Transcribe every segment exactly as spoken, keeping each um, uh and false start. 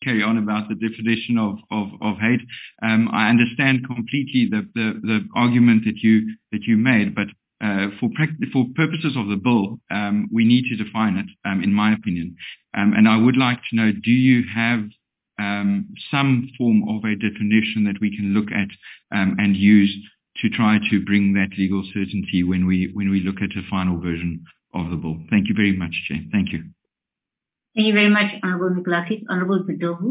carry on about the definition of, of, of hate. Um, I understand completely the, the, the argument that you that you made, but uh, for for purposes of the bill, um, we need to define it, um, in my opinion. Um, and I would like to know, do you have um, some form of a definition that we can look at um, and use to try to bring that legal certainty when we when we look at a final version of the bill? Thank you very much, Chair. Thank you. Thank you very much, Honourable Mikolakis. Honourable Bitogu.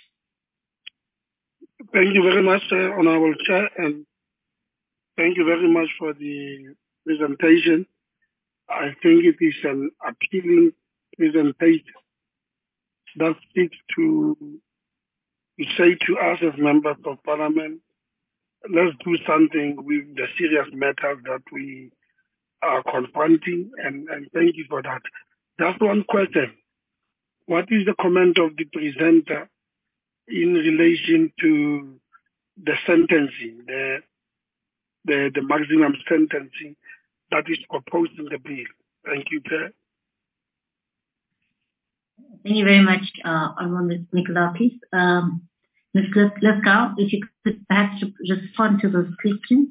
Thank you very much, uh, Honourable Chair, and thank you very much for the presentation. I think it is an appealing presentation that speaks to, to say to us as members of Parliament, let's do something with the serious matters that we are confronting, and, and thank you for that. Just one question. What is the comment of the presenter in relation to the sentencing, the, the, the maximum sentencing that is proposed in the bill? Thank you, Chair. Thank you very much, uh, Honourable Mikolakis. Um, Miz Lithgow, if you could perhaps respond to those questions.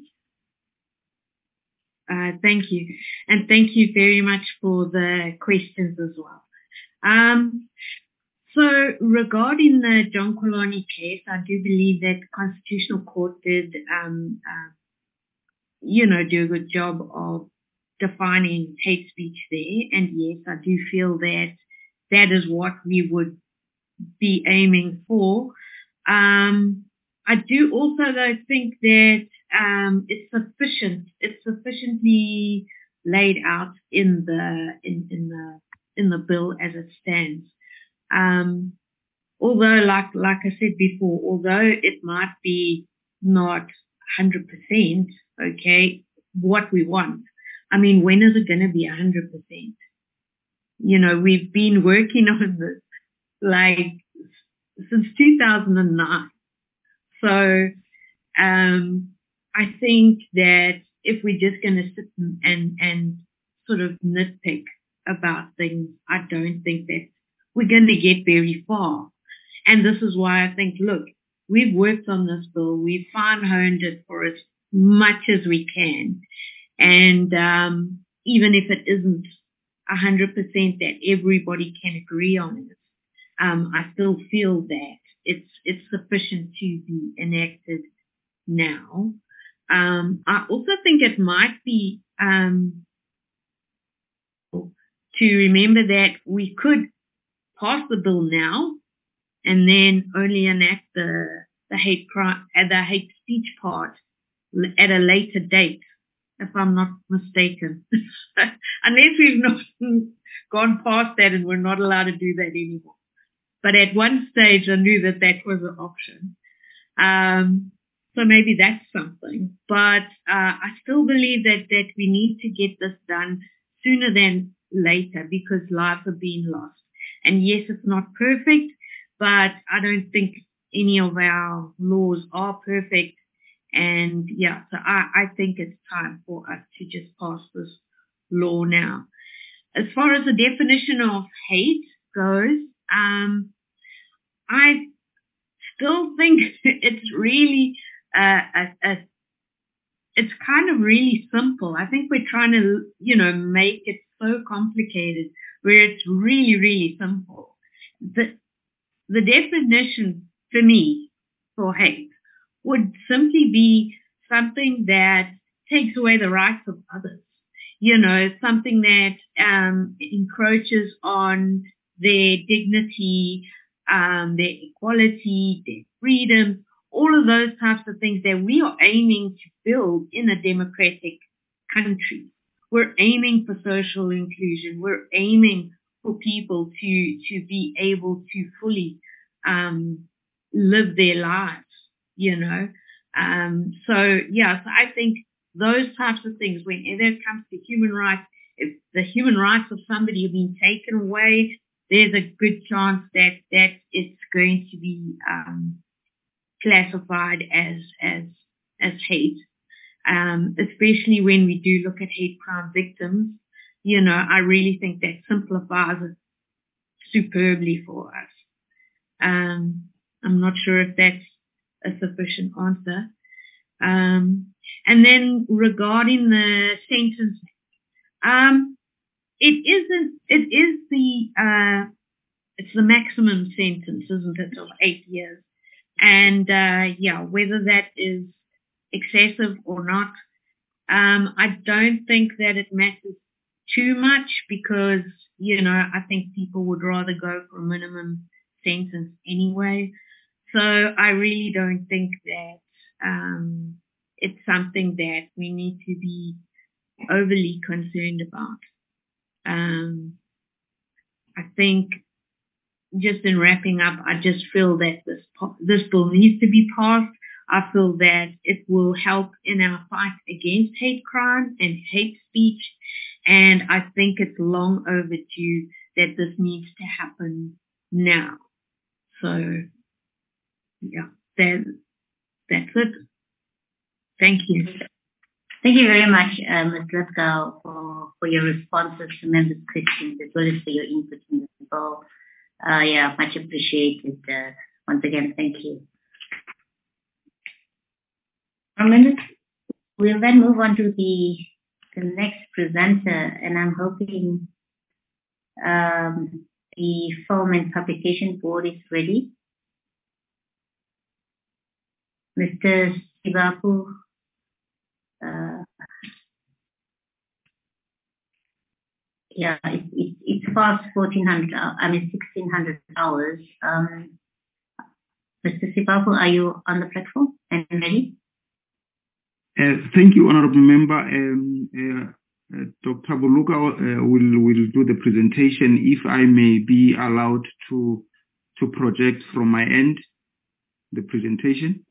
Uh, thank you. And thank you very much for the questions as well. Um, so regarding the John Kolani case, I do believe that Constitutional Court did, um, uh, you know, do a good job of defining hate speech there. And yes, I do feel that that is what we would be aiming for. Um, I do also, though, think that um, it's sufficient. It's sufficiently laid out in the in, in the in the bill as it stands. Um, although, like like I said before, although it might be not one hundred percent okay, what we want. I mean, when is it going to be one hundred percent? You know, we've been working on this like since two thousand nine. So um, I think that if we're just going to sit and, and sort of nitpick about things, I don't think that we're going to get very far. And this is why I think, look, we've worked on this bill. We've fine-honed it for as much as we can. And um, even if it isn't one hundred percent that everybody can agree on it, um, I still feel that it's it's sufficient to be enacted now. Um, I also think it might be um, to remember that we could pass the bill now and then only enact the the hate crime, uh, the hate speech part at a later date, if I'm not mistaken, unless we've not gone past that and we're not allowed to do that anymore. But at one stage, I knew that that was an option. Um, so maybe that's something. But uh, I still believe that, that we need to get this done sooner than later because lives are being lost. And yes, it's not perfect, but I don't think any of our laws are perfect. And yeah, so I, I think it's time for us to just pass this law now. As far as the definition of hate goes, um, I still think it's really, uh, a, a, it's kind of really simple. I think we're trying to, you know, make it so complicated where it's really, really simple. The, the definition for me for hate would simply be something that takes away the rights of others. You know, something that um, encroaches on their dignity, um, their equality, their freedom, all of those types of things that we are aiming to build in a democratic country. We're aiming for social inclusion. We're aiming for people to, to be able to fully um, live their lives, you know. Um, so, yeah, so I think those types of things, whenever it comes to human rights, if the human rights of somebody have been taken away, there's a good chance that, that it's going to be um, classified as as as hate. Um, especially when we do look at hate crime victims, you know, I really think that simplifies it superbly for us. Um, I'm not sure if that's a sufficient answer. Um, and then regarding the sentence, um, it isn't, it is the, uh, it's the maximum sentence, isn't it, of eight years. And, uh, yeah, whether that is excessive or not, um, I don't think that it matters too much because, you know, I think people would rather go for a minimum sentence anyway. So I really don't think that, um, it's something that we need to be overly concerned about. Um, I think just in wrapping up, I just feel that this this bill needs to be passed. I feel that it will help in our fight against hate crime and hate speech. And I think it's long overdue that this needs to happen now. So, yeah, that, that's it. Thank you. Thank you very much, uh, Miz Lithgow, for, for your responses to members' questions as well as for your input in this bill. Uh, yeah, much appreciated. Uh, once again, thank you. Our minutes, we'll then move on to the, the next presenter, and I'm hoping um, the Film and Publication Board is ready. Mister Sibapu, uh, yeah, it, it, it's past fourteen hundred, I mean sixteen hundred hours. Um, Mister Sibapu, are you on the platform and ready? Uh, thank you, Honorable Member. Um, uh, uh, Doctor Buluka uh, will will do the presentation. If I may be allowed to to project from my end the presentation.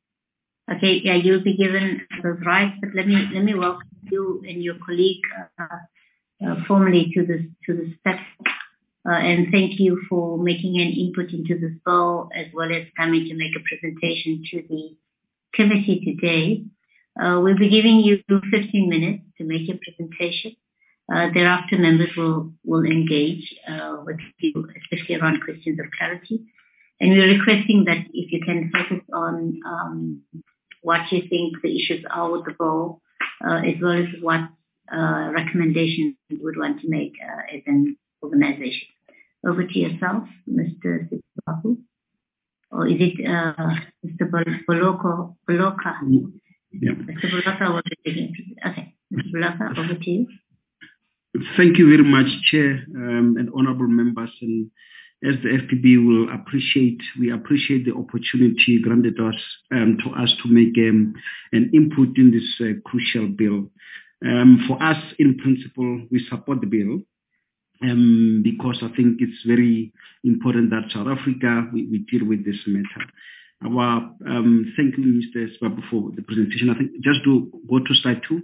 Okay, yeah, you'll be given those rights, but let me let me welcome you and your colleague uh, uh, formally to this to this step, uh, and thank you for making an input into this bill as well as coming to make a presentation to the committee today. Uh, we'll be giving you fifteen minutes to make your presentation. Uh, thereafter, members will will engage uh, with you, especially around questions of clarity. And we're requesting that if you can focus on um, what you think the issues are with the bill, uh, as well as what uh, recommendations you would want to make uh, as an organization. Over to yourself, Mister Sibapu. Or is it uh, Mister Boloko, Boloka? Yeah. Mister Boloka will be taking it. Okay, Mister Boloka, over to you. Thank you very much, Chair, um, and honourable members. And as the F P B will appreciate, we appreciate the opportunity granted us um, to us to make um, an input in this uh, crucial bill. Um, for us, in principle, we support the bill um, because I think it's very important that South Africa, we, we deal with this matter. Our, um, thank you, Mister Sibapu, for the presentation. I think just to go to slide two.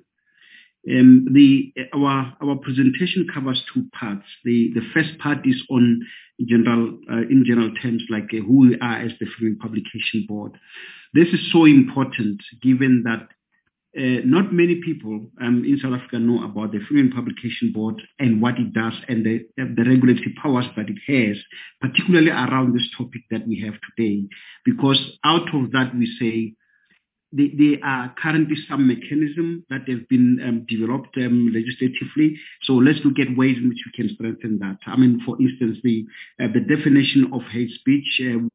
Um, the our our presentation covers two parts. The the first part is on general uh, in general terms, like uh, who we are as the Film Publication Board. This is so important, given that uh, not many people um, in South Africa know about the Film Publication Board and what it does and the the regulatory powers that it has, particularly around this topic that we have today. Because out of that, we say. There are currently some mechanisms that have been um, developed um, legislatively. So let's look at ways in which we can strengthen that. I mean, for instance, the uh, the definition of hate speech. Uh,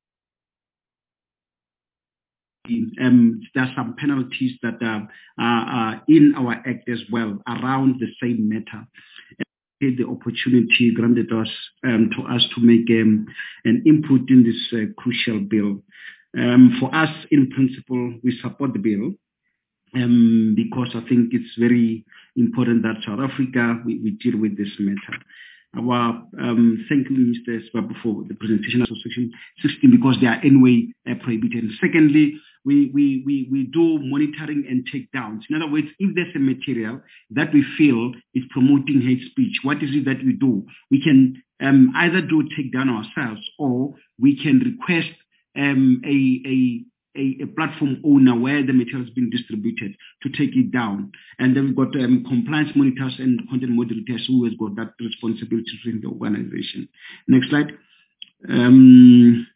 um, there are some penalties that uh, are in our act as well around the same matter. The opportunity granted us um, to us to make um, an input in this uh, crucial bill. Um, for us, in principle, we support the bill um, because I think it's very important that South Africa, we, we deal with this matter. Our, um, thank you, Mister Sibapu, for the presentation of Section sixteen because they are anyway uh, prohibited. And secondly, we, we, we, we do monitoring and takedowns. In other words, if there's a material that we feel is promoting hate speech, what is it that we do? We can um, either do a takedown ourselves or we can request Um, a, a, a, a platform owner where the material has been distributed to take it down. And then we've got um, compliance monitors and content moderators who has got that responsibility within the organization. Next slide. Um,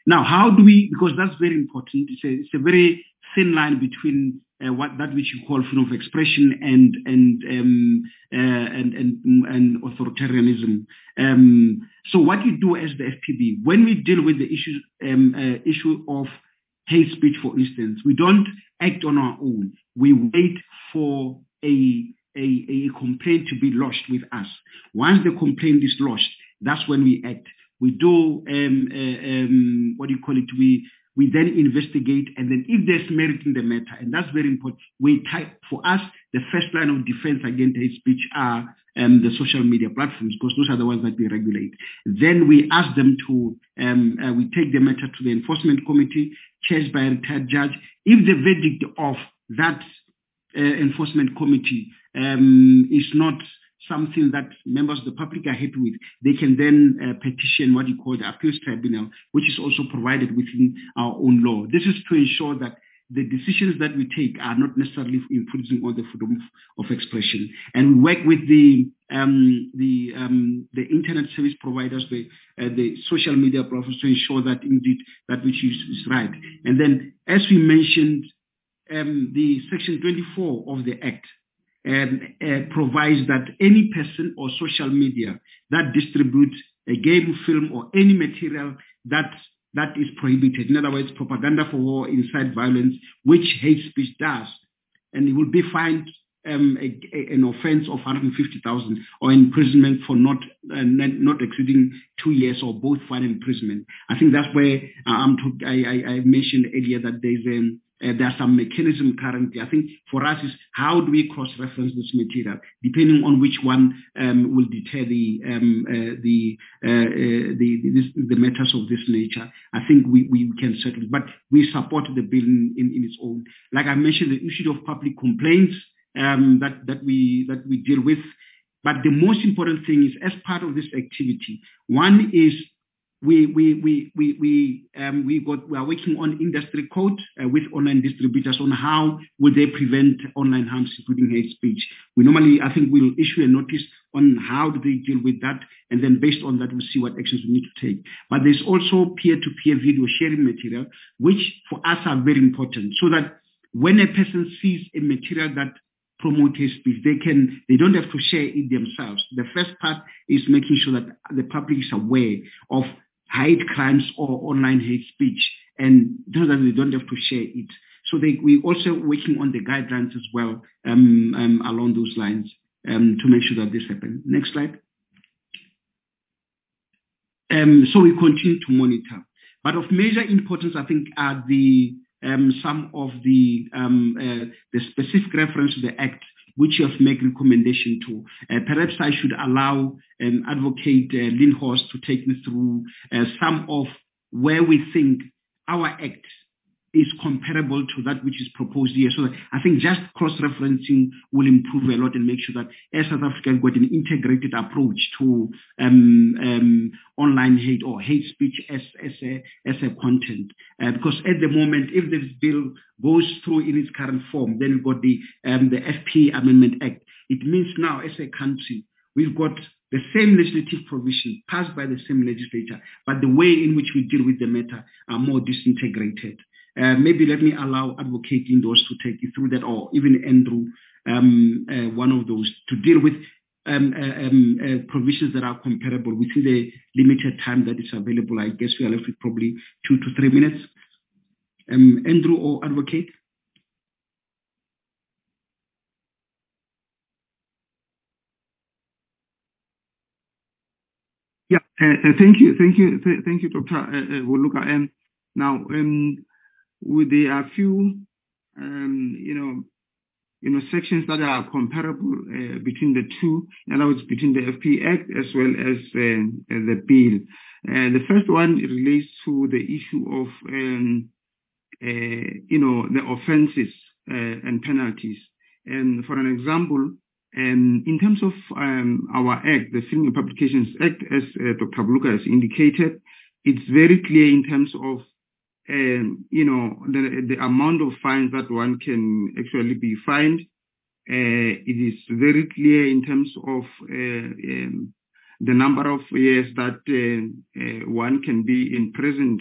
Now, how do we, because that's very important, it's a, it's a very thin line between uh, what that which you call freedom of expression and and um, uh, and, and and authoritarianism. Um, so what you do as the F P B, when we deal with the issue um, uh, issue of hate speech, for instance, we don't act on our own. We wait for a a, a complaint to be lodged with us. Once the complaint is lodged, that's when we act. We do um, uh, um, what do you call it? We we then investigate, and then if there's merit in the matter, and that's very important. We type for us the first line of defense against hate speech are um, the social media platforms, because those are the ones that we regulate. Then we ask them to um, uh, we take the matter to the enforcement committee, chaired by a retired judge. If the verdict of that uh, enforcement committee um, is not something that members of the public are happy with, they can then uh, petition what you call the appeals tribunal, which is also provided within our own law. This is to ensure that the decisions that we take are not necessarily infringing on the freedom of expression. And we work with the um, the um, the internet service providers, the uh, the social media platforms, to ensure that indeed that which is, is right. And then, as we mentioned, um, the section twenty-four of the Act Um, uh, provides that any person or social media that distributes a game, film, or any material that that is prohibited, in other words, propaganda for war, incite violence, which hate speech does, and it will be fined um, a, a, an offense of one hundred fifty thousand or imprisonment for not uh, not exceeding two years, or both fine and imprisonment. I think that's where uh, I'm t- I, I, I mentioned earlier that there's a Uh, there are some mechanism currently. I think for us is how do we cross-reference this material, depending on which one um, will deter the um, uh, the, uh, uh, the the the matters of this nature. I think we, we can settle, but we support the bill in, in, in its own. Like I mentioned, the issue of public complaints um, that that we that we deal with. But the most important thing is, as part of this activity, one is We we we we we um we got we are working on industry code uh, with online distributors on how will they prevent online harms, including hate speech. We normally, I think, we'll issue a notice on how do they deal with that, and then based on that, we'll see what actions we need to take. But there's also peer-to-peer video sharing material, which for us are very important, so that when a person sees a material that promote hate speech, they can they don't have to share it themselves. The first part is making sure that the public is aware of hate crimes or online hate speech, and so that they don't have to share it. So they, we're also working on the guidelines as well um, um, along those lines um, to make sure that this happens. Next slide. Um, so we continue to monitor. But of major importance, I think, are the um, some of the um, uh, the specific reference to the Act, which you have made recommendation to. Uh, perhaps I should allow um, Advocate uh, Lindhorst to take me through uh, some of where we think our Act is comparable to that which is proposed here. So I think just cross-referencing will improve a lot and make sure that as South Africa has got an integrated approach to um, um, online hate or hate speech as, as, a, as a content. Uh, because at the moment, if this bill goes through in its current form, then we've got the, um, the F P Amendment Act. It means now as a country, we've got the same legislative provision passed by the same legislature, but the way in which we deal with the matter are more disintegrated. Uh, maybe let me allow Advocate Lindhorst to take you through that, or even Andrew, um, uh, one of those, to deal with um, uh, um, uh, provisions that are comparable within the limited time that is available. I guess we are left with probably two to three minutes. Um, Andrew or Advocate? Yeah, uh, uh, thank you, thank you, th- thank you, Doctor Uh, uh, Woluka. And now, um, with the a few, um, you know, you know, sections that are comparable uh, between the two, in other words, between the F P Act as well as uh, uh, the bill. Uh, the first one relates to the issue of, um, uh, you know, the offences uh, and penalties. And for an example, um, in terms of um, our Act, the Film and Publications Act, as uh, Doctor Woluka has indicated, it's very clear in terms of Um, you know, the, the amount of fines that one can actually be fined. Uh, it is very clear in terms of uh, um, the number of years that uh, uh, one can be imprisoned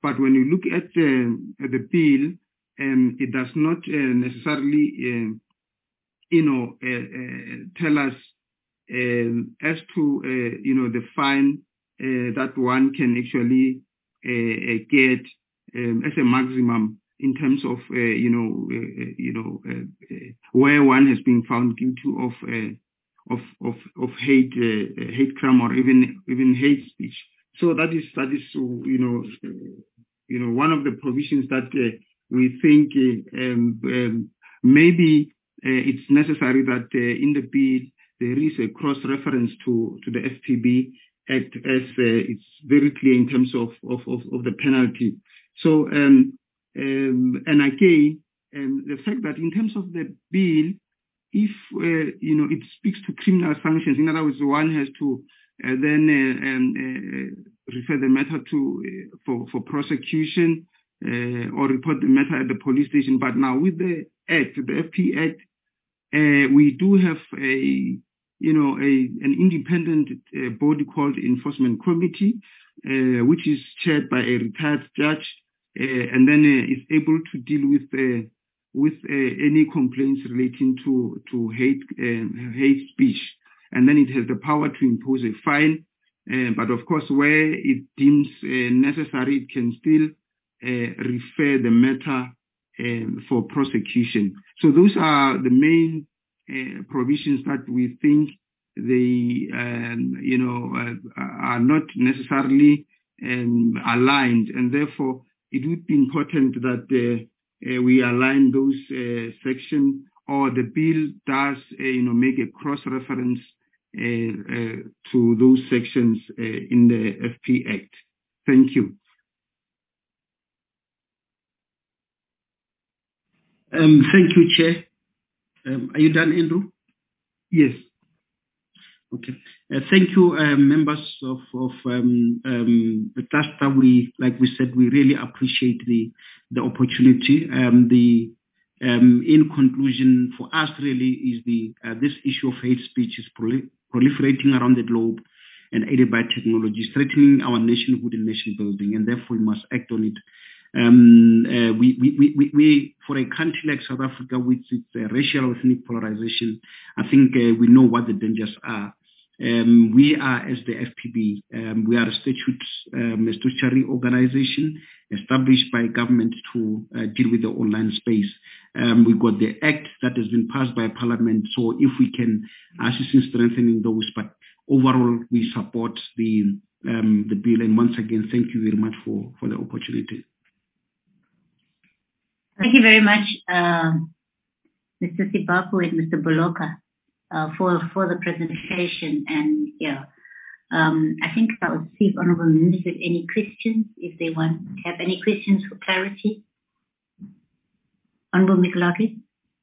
but when you look at, uh, at the bill, um, it does not uh, necessarily, uh, you know, uh, uh, tell us um, as to, uh, you know, the fine uh, that one can actually uh, get um, as a maximum in terms of, uh, you know, uh, you know, uh, uh, where one has been found guilty of uh, of of of hate uh, hate crime or even even hate speech. So that is that is you know uh, you know one of the provisions that uh, we think uh, um, um, maybe uh, it's necessary that uh, in the bill there is a cross reference to to the F P B Act, as uh, it's very clear in terms of of of, of the penalty. So um, um, and again um, the fact that in terms of the bill, if, uh, you know, it speaks to criminal sanctions, in other words, one has to uh, then uh, um, uh, refer the matter to uh, for, for prosecution uh, or report the matter at the police station. But now with the Act, the F P Act, uh, we do have a, you know, a, an independent uh, body called Enforcement Committee, uh, which is chaired by a retired judge, uh, and then uh, is able to deal with uh, with uh, any complaints relating to to hate uh, hate speech, and then it has the power to impose a fine. Uh, but of course, where it deems uh, necessary, it can still uh, refer the matter um, for prosecution. So those are the main uh, provisions that we think they um, you know uh, are not necessarily um, aligned, and therefore it would be important that uh, Uh, we align those uh, sections, or the bill does, uh, you know, make a cross-reference uh, uh, to those sections uh, in the F P Act. Thank you. Um, thank you, Chair. Um, are you done, Andrew? Yes. Okay. Uh, thank you, uh, members of, of um, um, the cluster. We, like we said, we really appreciate the the opportunity. Um, the um, in conclusion, for us, really, is the uh, this issue of hate speech is prol- proliferating around the globe and aided by technology, threatening our nationhood and nation building, and therefore we must act on it. Um, uh, we, we, we, we, for a country like South Africa, with its uh, racial ethnic polarization, I think uh, we know what the dangers are. Um, we are, as the F P B, um, we are a statute, um, a statutory organization established by government to uh, deal with the online space. Um, we've got the act that has been passed by Parliament, so if we can assist in strengthening those, but overall we support the um, the bill. And once again, thank you very much for, for the opportunity. Thank you very much, uh, Mister Sibapu and Mister Boloka. Uh, for for the presentation, and yeah, um, I think I'll see if honourable members have any questions, if they want have any questions for clarity. Honourable Mikulaki.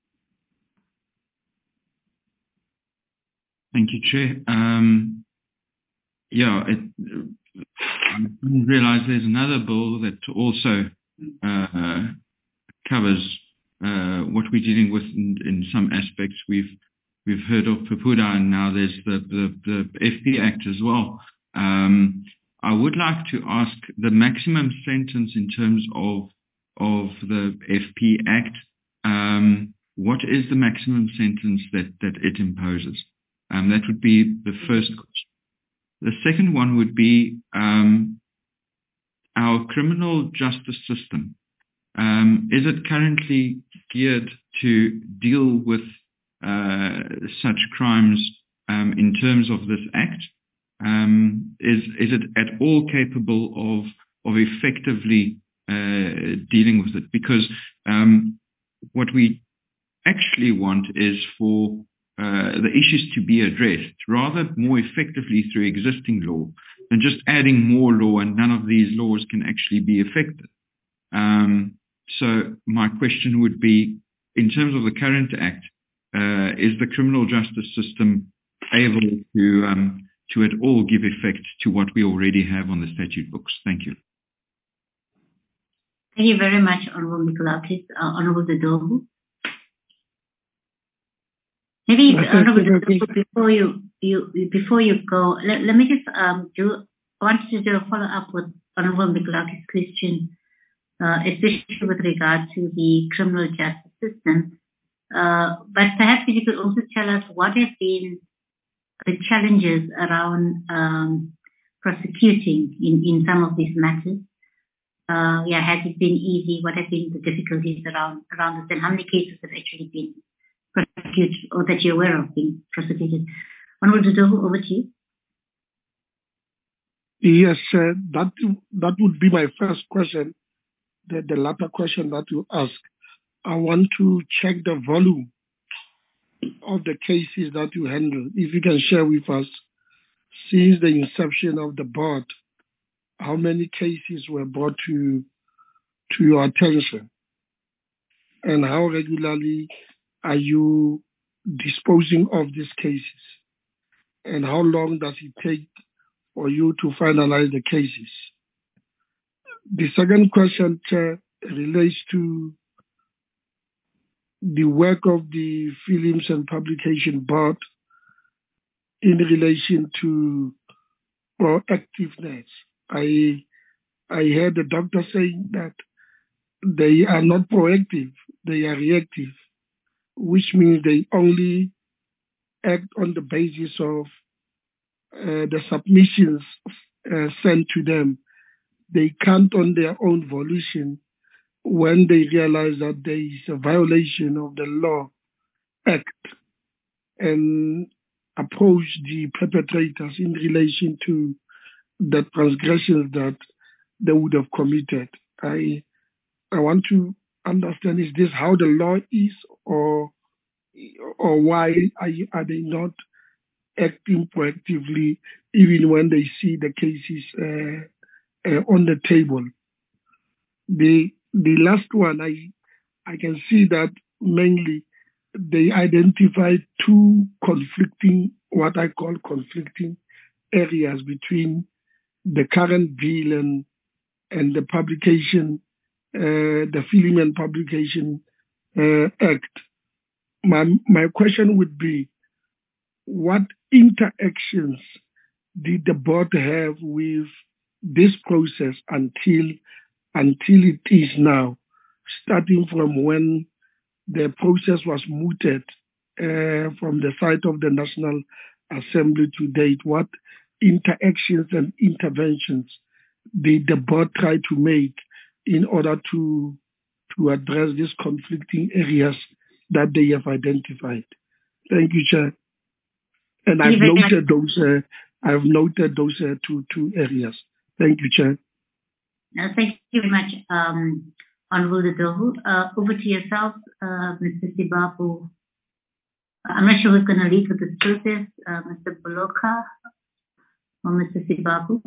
Thank you, Chair. Um, yeah, it, I didn't realise there's another bill that also uh, covers uh, what we're dealing with in, in some aspects. We've We've heard of PEPUDA, and now there's the, the, the F P Act as well. Um, I would like to ask the maximum sentence in terms of of the F P Act. Um, what is the maximum sentence that, that it imposes? Um, that would be the first question. The second one would be um, our criminal justice system. Um, is it currently geared to deal with Uh, such crimes um, in terms of this act? Um, is is it at all capable of of effectively uh, dealing with it? Because um, what we actually want is for uh, the issues to be addressed rather more effectively through existing law than just adding more law, and none of these laws can actually be effective. Um, so my question would be, in terms of the current act, Uh, is the criminal justice system able to um, to at all give effect to what we already have on the statute books? Thank you. Thank you very much, Honourable Mikulakis. Uh, Honourable Dodobu. Maybe Honourable Dodobu, before you you before you go, let, let me just um do I want to do a follow up with Honourable Mikulakis' question uh, especially with regard to the criminal justice system. Uh, but perhaps if you could also tell us what have been the challenges around um, prosecuting in, in some of these matters. Uh, yeah, has it been easy? What have been the difficulties around around this? And how many cases have actually been prosecuted or that you're aware of being prosecuted? Honorable Dodo, over to you. Yes, uh, that that would be my first question, the, the latter question that you ask. I want to check the volume of the cases that you handle. If you can share with us, since the inception of the board, how many cases were brought to to your attention, and how regularly are you disposing of these cases, and how long does it take for you to finalize the cases? The second question, Chair, relates to the work of the Films and Publication Board in relation to proactiveness. I I heard the doctor saying that they are not proactive, they are reactive, which means they only act on the basis of uh, the submissions uh, sent to them. They can't on their own volition, when they realize that there is a violation of the law, act and approach the perpetrators in relation to the transgressions that they would have committed. I I want to understand, is this how the law is, or or why are, you, are they not acting proactively even when they see the cases uh, uh, on the table? The the last one, I I can see that mainly they identified two conflicting, what I call conflicting areas between the current bill and and the publication, uh, the Film and Publication uh, Act. My my question would be, what interactions did the board have with this process until until it is now, starting from when the process was mooted uh, from the side of the National Assembly to date? What interactions and interventions did the board try to make in order to to address these conflicting areas that they have identified? Thank you, Chair. And I've noted those. Uh, I've noted those uh, two two areas. Thank you, Chair. Uh, thank you very much, um, Honorable Dodo. Uh, over to yourself, uh, Mister Sibabu. I'm not sure who's going to lead with this process, uh, Mister Boloka or Mister Sibabu.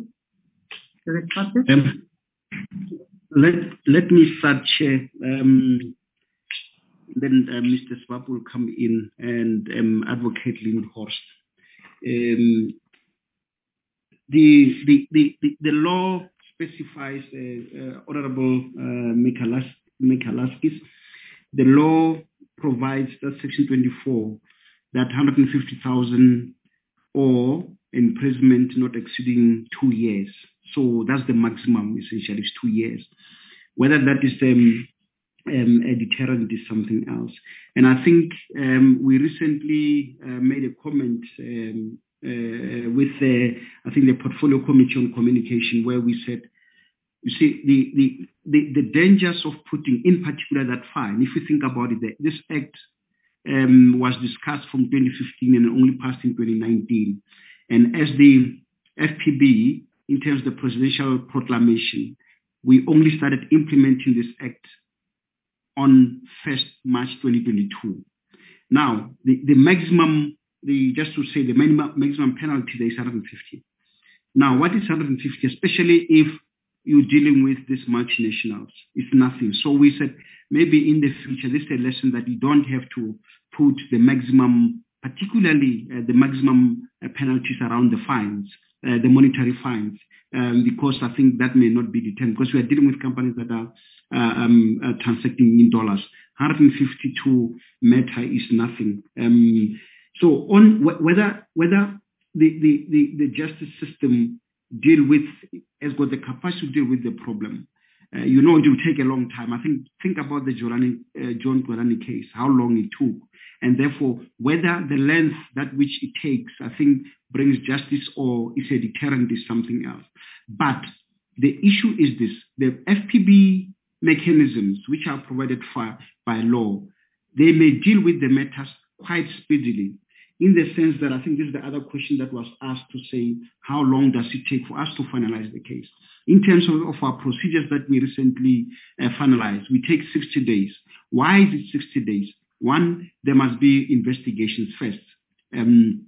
Um, let let me start, Chair. Um, then uh, Mister Sibabu will come in, and um, Advocate Lindhorst. Um, the, the the the the law specifies, uh, uh, Honorable uh, Michalaskis, the law provides that Section twenty-four, that one hundred fifty thousand or imprisonment not exceeding two years. So that's the maximum, essentially, is two years. Whether that is um, um, a deterrent is something else. And I think um, we recently uh, made a comment um, uh, with the, I think, the Portfolio Committee on Communication, where we said, you see, the, the, the, the dangers of putting, in particular, that fine. If you think about it, this act um, was discussed from twenty fifteen and only passed in twenty nineteen. And as the F P B, in terms of the presidential proclamation, we only started implementing this act on first March twenty twenty-two. Now, the, the maximum, the just to say the minimum, maximum penalty there is one hundred fifty. Now, what is one hundred fifty, especially if you're dealing with these multinationals? It's nothing. So we said maybe in the future, this is a lesson that you don't have to put the maximum, particularly uh, the maximum uh, penalties around the fines, uh, the monetary fines, um, because I think that may not be determined, because we are dealing with companies that are uh, um, uh, transacting in dollars. one hundred fifty-two meta is nothing. Um, so on wh- whether whether the, the, the, the justice system deal with, has got the capacity to deal with the problem. uh, you know, it will take a long time. I think think about the Jolani, uh, John Jolani case, how long it took, and therefore whether the length that which it takes, I think, brings justice or is a deterrent is something else. But the issue is this: the F P B mechanisms which are provided for by law, they may deal with the matters quite speedily. In the sense that I think this is the other question that was asked to say, how long does it take for us to finalize the case? In terms of, of our procedures that we recently uh, finalized, we take sixty days. Why is it sixty days? One, there must be investigations first. Um,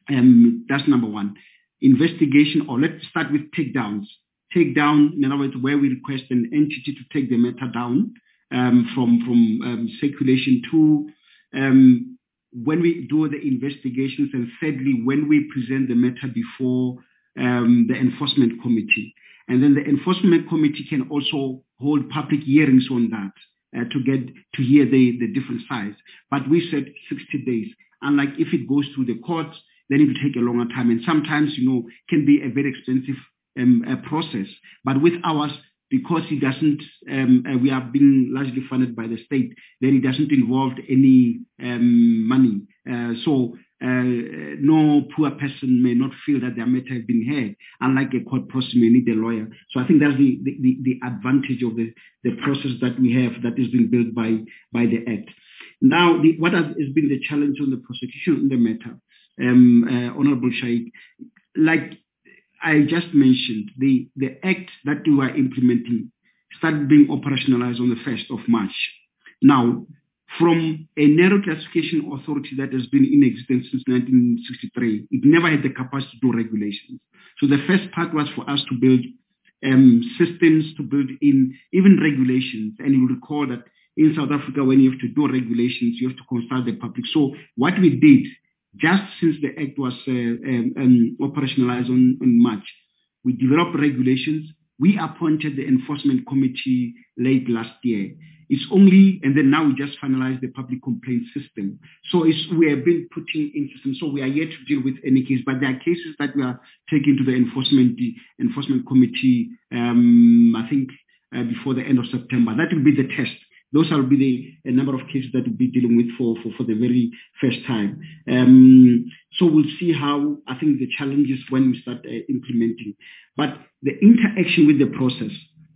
um, that's number one. Investigation, or let's start with takedowns. Takedown, in other words, where we request an entity to take the matter down um, from, from um, circulation to um, when we do the investigations, and thirdly, when we present the matter before um, the enforcement committee. And then the enforcement committee can also hold public hearings on that uh, to get to hear the, the different sides. But we said sixty days. Unlike if it goes through the courts, then it will take a longer time. And sometimes, you know, can be a very expensive um, uh, process. But with ours, because it doesn't, um, uh, we are being largely funded by the state, then it doesn't involve any um, money. Uh, so uh, no poor person may not feel that their matter has been heard. Unlike a court process, may need a lawyer. So I think that's the, the, the, the advantage of the, the process that we have that is being built by, by the Act. Now, the, what has, has been the challenge on the prosecution in the matter, um, uh, Honorable Shaik, like I just mentioned, the, the act that we are implementing started being operationalized on the first of March. Now, from a narrow classification authority that has been in existence since nineteen sixty-three, it never had the capacity to do regulations. So the first part was for us to build um, systems, to build in even regulations. And you recall that in South Africa, when you have to do regulations, you have to consult the public. So what we did, just since the Act was uh, um, um, operationalized on, on March, we developed regulations. We appointed the enforcement committee late last year. It's only, and then now we just finalized the public complaint system. So it's, we have been putting in system. So we are yet to deal with any case, but there are cases that we are taking to the enforcement the enforcement committee. Um, I think uh, before the end of September. That will be the test. Those will be the a number of cases that we'll be dealing with for, for, for the very first time. Um, so we'll see how, I think, the challenges when we start uh, implementing. But the interaction with the process,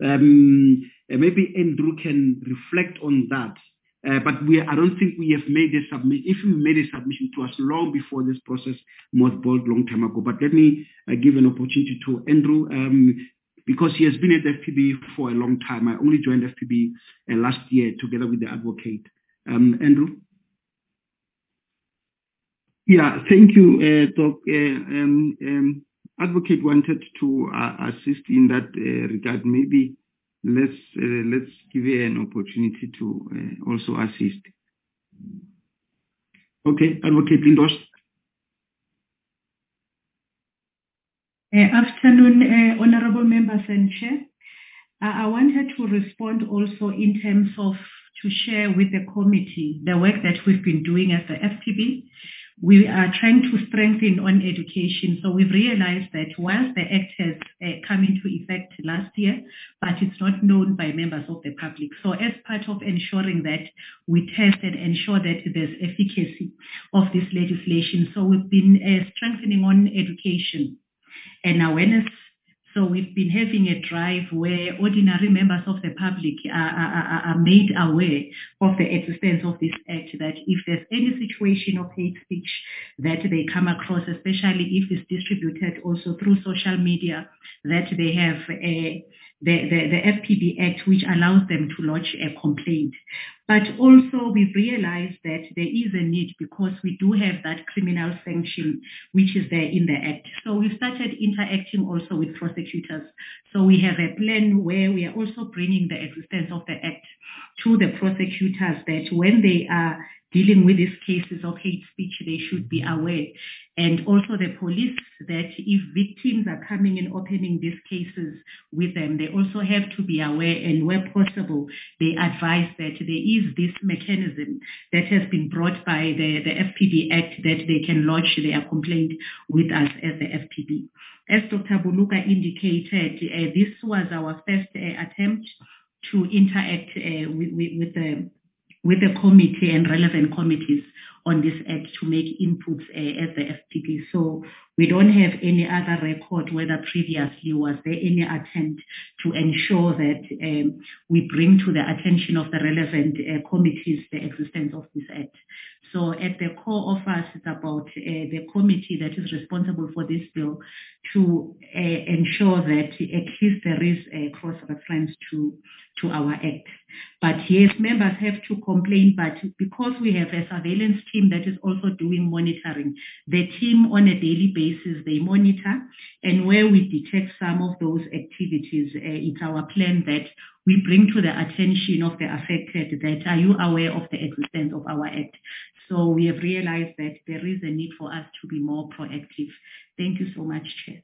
um, uh, maybe Andrew can reflect on that. Uh, but we, I don't think we have made a submission. If we made a submission to us long before this process mothballed long time ago. But let me uh, give an opportunity to Andrew. Um, Because he has been at the F P B for a long time. I only joined F P B uh, last year together with the advocate. Um, Andrew? Yeah, thank you, uh, Doc. Uh, um, um, advocate wanted to uh, assist in that uh, regard. Maybe let's uh, let's give her an opportunity to uh, also assist. Okay, Advocate Lindos. Uh, afternoon, uh, honorable members and chair. Uh, I wanted to respond also in terms of to share with the committee the work that we've been doing as the F P B. We are trying to strengthen on education. So we've realized that whilst the Act has uh, come into effect last year, but it's not known by members of the public. So as part of ensuring that we test and ensure that there's efficacy of this legislation, so we've been uh, strengthening on education and awareness. So we've been having a drive where ordinary members of the public are, are, are made aware of the existence of this act, that if there's any situation of hate speech that they come across, especially if it's distributed also through social media, that they have a The, the, the F P B Act, which allows them to lodge a complaint. But also we've realized that there is a need, because we do have that criminal sanction which is there in the Act. So we started interacting also with prosecutors. So we have a plan where we are also bringing the existence of the Act to the prosecutors, that when they are dealing with these cases of hate speech, they should be aware. And also the police, that if victims are coming and opening these cases with them, they also have to be aware, and where possible, they advise that there is this mechanism that has been brought by the, the F P B Act, that they can lodge their complaint with us as the F P B. As Doctor Buluka indicated, uh, this was our first uh, attempt to interact uh, with, with, with the with the committee and relevant committees on this act to make inputs uh, as the F P B. So we don't have any other record whether previously was there any attempt to ensure that um, we bring to the attention of the relevant uh, committees the existence of this act. So at the core of us, it's about uh, the committee that is responsible for this bill to uh, ensure that at least there is a cross-reference to, to our act. But yes, members have to complain, but because we have a surveillance team that is also doing monitoring, the team on a daily basis, they monitor, and where we detect some of those activities, uh, it's our plan that we bring to the attention of the affected that, are you aware of the existence of our act? So we have realized that there is a need for us to be more proactive. Thank you so much, Chair.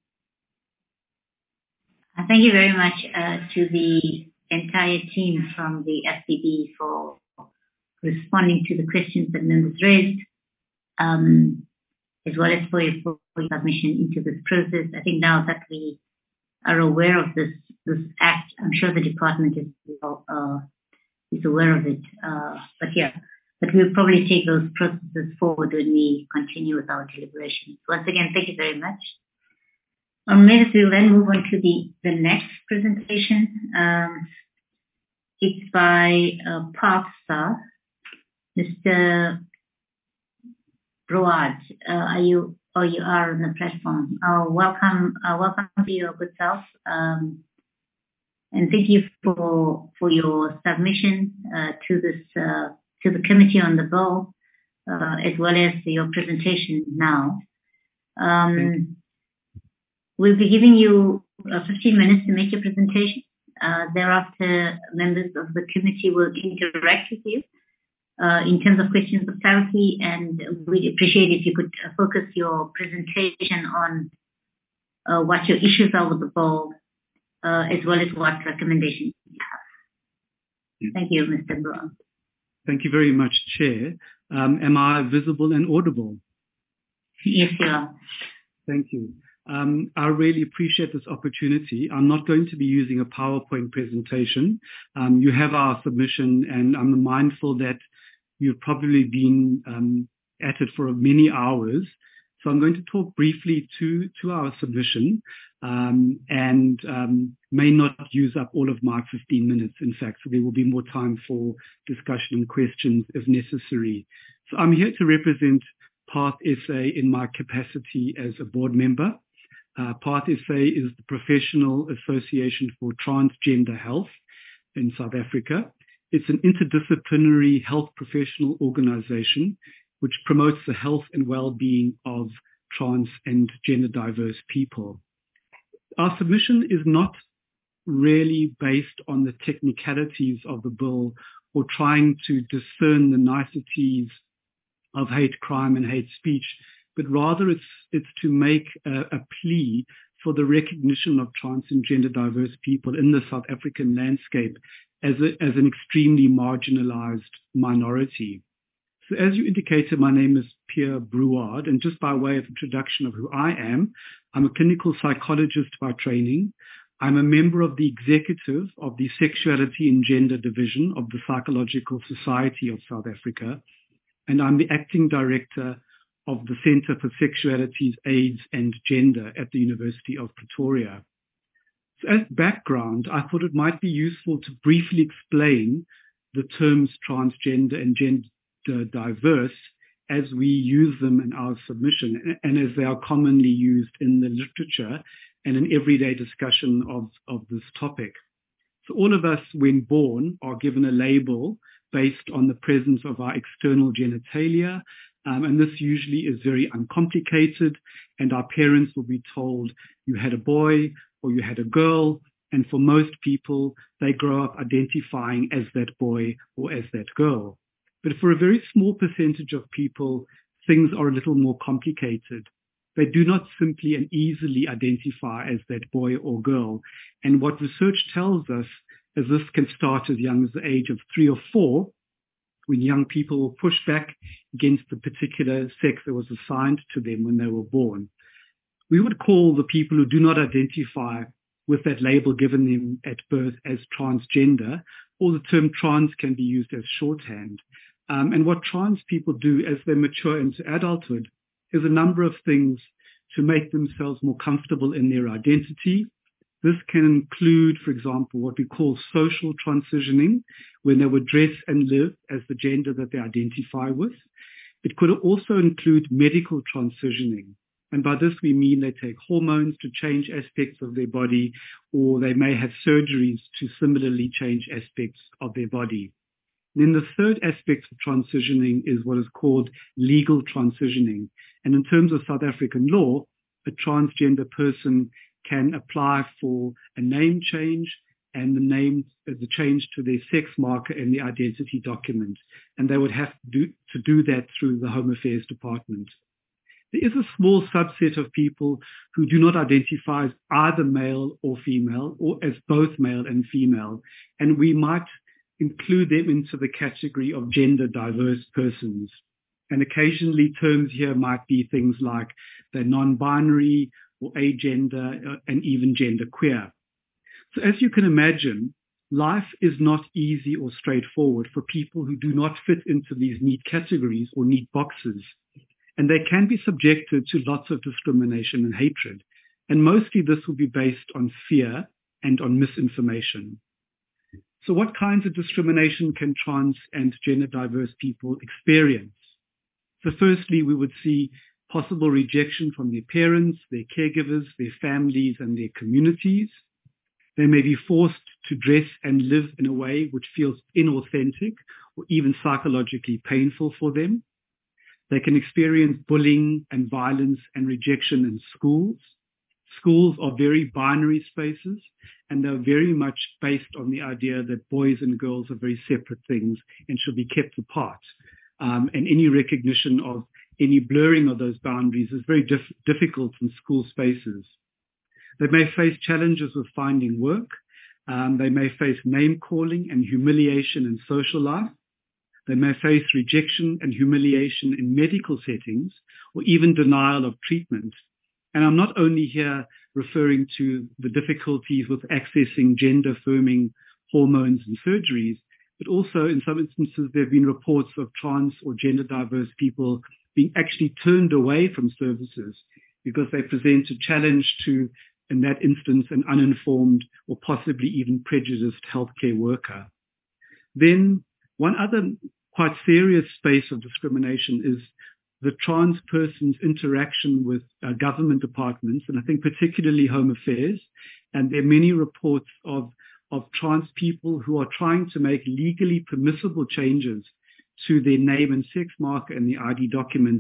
Thank you very much uh, to the entire team from the F D B for responding to the questions that members raised, um, as well as for your, for your submission into this process. I think now that we are aware of this this act, I'm sure the department is uh, is aware of it. Uh, but yeah, but we'll probably take those processes forward when we continue with our deliberations. Once again, thank you very much. Um, members, we'll then move on to the, the next presentation. Um, it's by uh, PARTSA. Mister Broad, uh, are you, or you are on the platform? Uh, welcome, uh, welcome to your good self. Um, and thank you for, for your submission uh, to this, uh, to the committee on the bill, uh, as well as your presentation now. Um, We'll be giving you uh, fifteen minutes to make your presentation. Uh, thereafter, members of the committee will interact with you uh, in terms of questions of clarity, and we'd appreciate if you could uh, focus your presentation on uh, what your issues are with the bill, uh, as well as what recommendations you have. Yes. Thank you, Mister Brown. Thank you very much, Chair. Um, am I visible and audible? Yes, you are. Thank you. Um, I really appreciate this opportunity. I'm not going to be using a PowerPoint presentation. Um, you have our submission, and I'm mindful that you've probably been um, at it for many hours. So I'm going to talk briefly to, to our submission um, and um, may not use up all of my fifteen minutes, in fact. So there will be more time for discussion and questions if necessary. So I'm here to represent PARTH S A in my capacity as a board member. Uh, PARTH S A is the Professional Association for Transgender Health in South Africa. It's an interdisciplinary health professional organization which promotes the health and well-being of trans and gender diverse people. Our submission is not really based on the technicalities of the bill or trying to discern the niceties of hate crime and hate speech, but rather it's it's to make a, a plea for the recognition of trans and gender diverse people in the South African landscape as, a, as an extremely marginalized minority. So as you indicated, my name is Pierre Brouard, and just by way of introduction of who I am, I'm a clinical psychologist by training. I'm a member of the executive of the Sexuality and Gender Division of the Psychological Society of South Africa, and I'm the acting director of the Center for Sexualities, AIDS and Gender at the University of Pretoria. So as background, I thought it might be useful to briefly explain the terms transgender and gender diverse as we use them in our submission and as they are commonly used in the literature and in everyday discussion of, of this topic. So all of us, when born, are given a label based on the presence of our external genitalia, um, and this usually is very uncomplicated, and our parents will be told you had a boy or you had a girl, and for most people, they grow up identifying as that boy or as that girl. But for a very small percentage of people, things are a little more complicated. They do not simply and easily identify as that boy or girl. And what research tells us is this can start as young as the age of three or four, when young people will push back against the particular sex that was assigned to them when they were born. We would call the people who do not identify with that label given them at birth as transgender, or the term trans can be used as shorthand. Um, and what trans people do as they mature into adulthood is a number of things to make themselves more comfortable in their identity. This can include, for example, what we call social transitioning, when they would dress and live as the gender that they identify with. It could also include medical transitioning. And by this, we mean they take hormones to change aspects of their body, or they may have surgeries to similarly change aspects of their body. And then the third aspect of transitioning is what is called legal transitioning. And in terms of South African law, a transgender person can apply for a name change and the name, the change to their sex marker in the identity document. And they would have to do, to do that through the Home Affairs Department. There is a small subset of people who do not identify as either male or female, or as both male and female, and we might include them into the category of gender diverse persons. And occasionally terms here might be things like they're non-binary or agender and even genderqueer. So as you can imagine, life is not easy or straightforward for people who do not fit into these neat categories or neat boxes. And they can be subjected to lots of discrimination and hatred. And mostly this will be based on fear and on misinformation. So what kinds of discrimination can trans and gender diverse people experience? So firstly, we would see possible rejection from their parents, their caregivers, their families, and their communities. They may be forced to dress and live in a way which feels inauthentic or even psychologically painful for them. They can experience bullying and violence and rejection in schools. Schools are very binary spaces, and they're very much based on the idea that boys and girls are very separate things and should be kept apart. Um, and any recognition of any blurring of those boundaries is very dif- difficult in school spaces. They may face challenges with finding work. Um, they may face name calling and humiliation in social life. They may face rejection and humiliation in medical settings, or even denial of treatment. And I'm not only here referring to the difficulties with accessing gender-affirming hormones and surgeries, but also in some instances there have been reports of trans or gender-diverse people being actually turned away from services because they present a challenge to, in that instance, an uninformed or possibly even prejudiced healthcare worker. Then one other quite serious space of discrimination is the trans person's interaction with uh, government departments, and I think particularly Home Affairs. And there are many reports of, of trans people who are trying to make legally permissible changes to their name and sex marker in the I D document,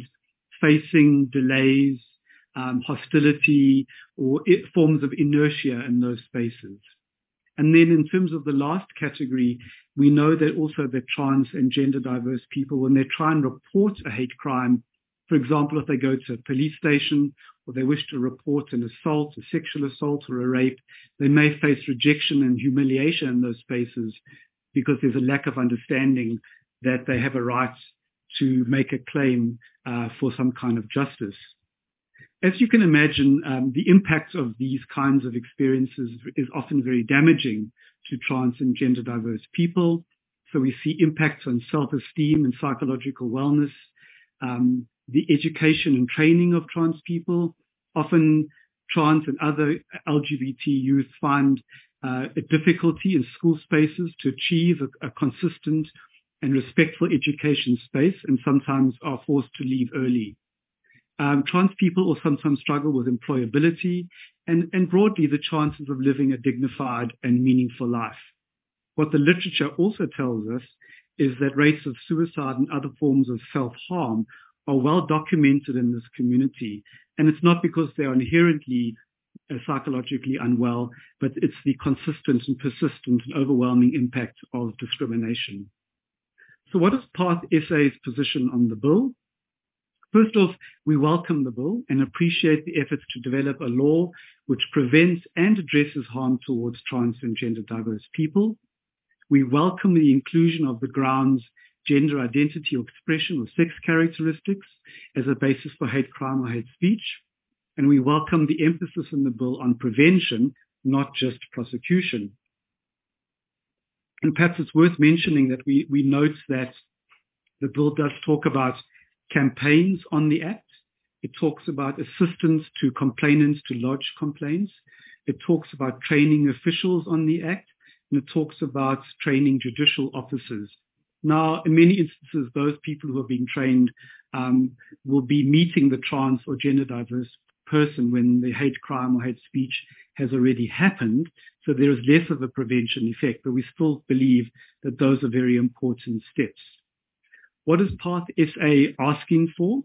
facing delays, um, hostility, or I- forms of inertia in those spaces. And then in terms of the last category, we know that also that trans and gender diverse people, when they try and report a hate crime, for example, if they go to a police station or they wish to report an assault, a sexual assault or a rape, they may face rejection and humiliation in those spaces because there's a lack of understanding that they have a right to make a claim uh, for some kind of justice. As you can imagine, um, the impact of these kinds of experiences is often very damaging to trans and gender diverse people. So we see impacts on self-esteem and psychological wellness, um, the education and training of trans people. Often trans and other L G B T youth find uh, a difficulty in school spaces to achieve a, a consistent and respectful education space, and sometimes are forced to leave early. Um, trans people will sometimes struggle with employability and, and broadly the chances of living a dignified and meaningful life. What the literature also tells us is that rates of suicide and other forms of self-harm are well documented in this community. And it's not because they are inherently uh, psychologically unwell, but it's the consistent and persistent and overwhelming impact of discrimination. So what is Path S A's position on the bill? First off, we welcome the bill and appreciate the efforts to develop a law which prevents and addresses harm towards trans and gender diverse people. We welcome the inclusion of the grounds gender identity or expression or sex characteristics as a basis for hate crime or hate speech. And we welcome the emphasis in the bill on prevention, not just prosecution. And perhaps it's worth mentioning that we, we note that the bill does talk about campaigns on the Act. It talks about assistance to complainants to lodge complaints. It talks about training officials on the Act, and it talks about training judicial officers. Now, in many instances, those people who are being trained um, will be meeting the trans or gender diverse person when the hate crime or hate speech has already happened. So there is less of a prevention effect, but we still believe that those are very important steps. What is Path S A asking for?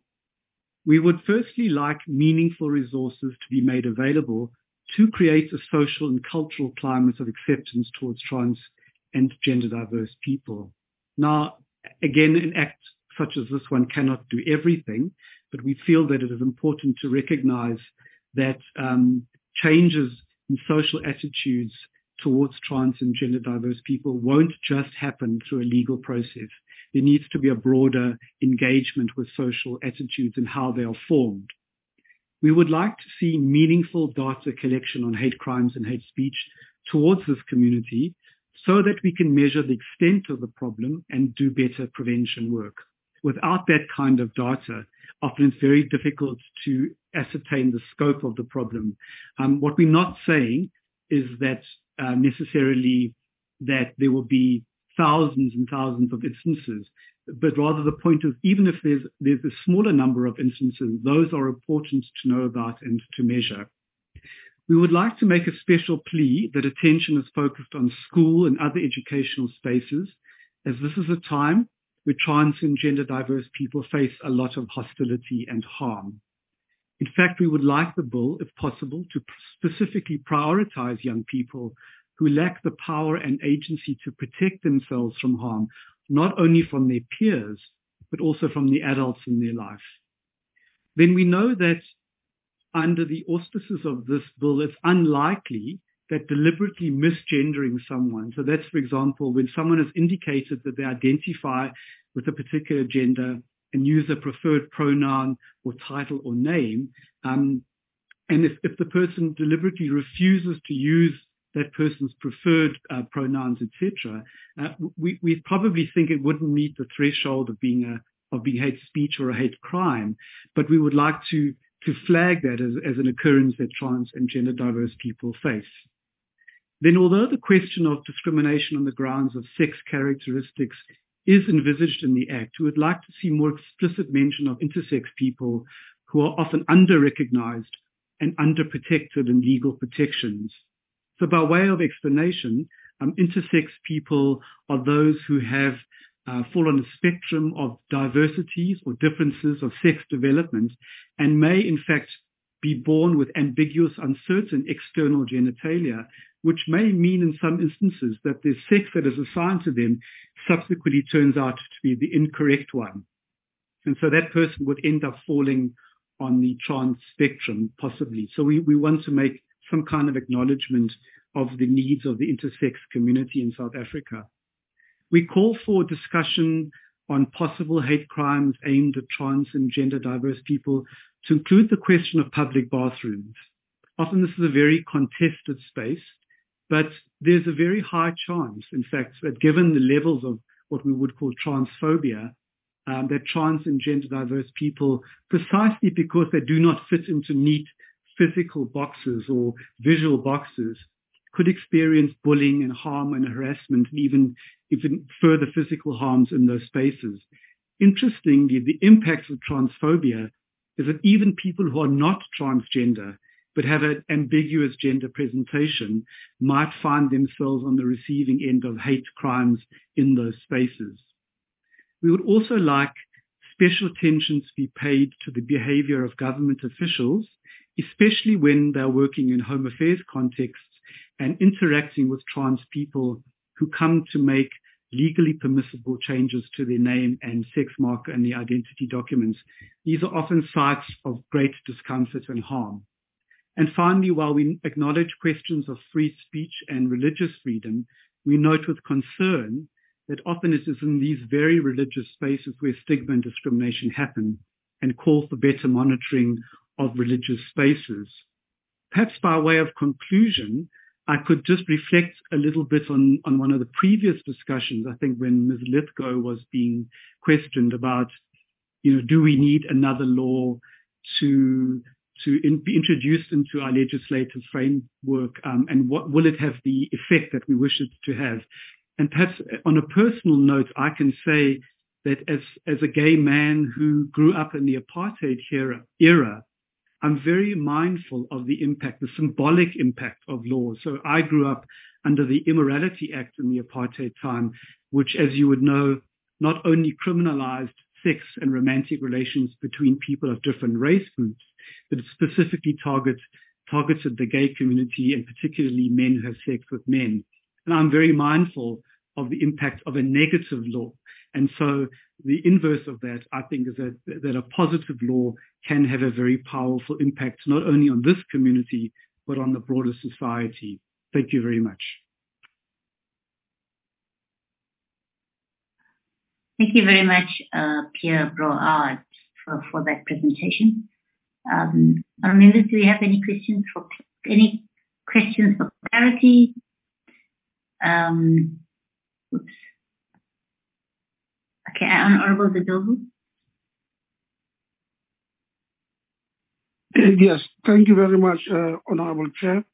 We would firstly like meaningful resources to be made available to create a social and cultural climate of acceptance towards trans and gender diverse people. Now, again, an act such as this one cannot do everything, but we feel that it is important to recognize that um, changes in social attitudes towards trans and gender diverse people won't just happen through a legal process. There needs to be a broader engagement with social attitudes and how they are formed. We would like to see meaningful data collection on hate crimes and hate speech towards this community so that we can measure the extent of the problem and do better prevention work. Without that kind of data, often it's very difficult to ascertain the scope of the problem. Um, what we're not saying is that uh, necessarily that there will be thousands and thousands of instances, but rather the point is even if there's, there's a smaller number of instances, those are important to know about and to measure. We would like to make a special plea that attention is focused on school and other educational spaces, as this is a time where trans and gender diverse people face a lot of hostility and harm. In fact, we would like the bill, if possible, to specifically prioritize young people who lack the power and agency to protect themselves from harm, not only from their peers, but also from the adults in their life. Then we know that under the auspices of this bill, it's unlikely that deliberately misgendering someone, so that's, for example, when someone has indicated that they identify with a particular gender and use a preferred pronoun or title or name, um, and if, if the person deliberately refuses to use that person's preferred uh, pronouns, et cetera, uh, we, we probably think it wouldn't meet the threshold of being a of being hate speech or a hate crime, but we would like to to flag that as, as an occurrence that trans and gender diverse people face. Then, although the question of discrimination on the grounds of sex characteristics is envisaged in the Act, we would like to see more explicit mention of intersex people who are often under-recognized and under-protected in legal protections. So by way of explanation, um, intersex people are those who have uh, fall on a spectrum of diversities or differences of sex development and may in fact be born with ambiguous, uncertain external genitalia, which may mean in some instances that the sex that is assigned to them subsequently turns out to be the incorrect one. And so that person would end up falling on the trans spectrum, possibly. So we, we want to make some kind of acknowledgement of the needs of the intersex community in South Africa. We call for discussion on possible hate crimes aimed at trans and gender diverse people to include the question of public bathrooms. Often this is a very contested space, but there's a very high chance, in fact, that given the levels of what we would call transphobia, um, that trans and gender diverse people, precisely because they do not fit into neat physical boxes or visual boxes, could experience bullying and harm and harassment and even, even further physical harms in those spaces. Interestingly, the impact of transphobia is that even people who are not transgender but have an ambiguous gender presentation might find themselves on the receiving end of hate crimes in those spaces. We would also like special attention to be paid to the behavior of government officials, especially when they're working in home affairs contexts and interacting with trans people who come to make legally permissible changes to their name and sex marker and their identity documents. These are often sites of great discomfort and harm. And finally, while we acknowledge questions of free speech and religious freedom, we note with concern that often it is in these very religious spaces where stigma and discrimination happen, and call for better monitoring of religious spaces. Perhaps by way of conclusion, I could just reflect a little bit on, on one of the previous discussions, I think when Miz Lithgow was being questioned about, you know, do we need another law to to in, be introduced into our legislative framework, um, and what will it have the effect that we wish it to have? And perhaps on a personal note, I can say that as, as a gay man who grew up in the apartheid era, era, I'm very mindful of the impact, the symbolic impact of laws. So I grew up under the Immorality Act in the apartheid time, which, as you would know, not only criminalized sex and romantic relations between people of different race groups, but it specifically target, targeted the gay community and particularly men who have sex with men. And I'm very mindful of the impact of a negative law. And so the inverse of that, I think, is that, that a positive law can have a very powerful impact, not only on this community, but on the broader society. Thank you very much. Thank you very much, uh, Pierre Broard, for, for that presentation. Um, our members, do we have any questions for any questions for clarity? Um, oops. Okay, Honorable Zidovu. Yes, thank you very much, uh, Honorable Chair.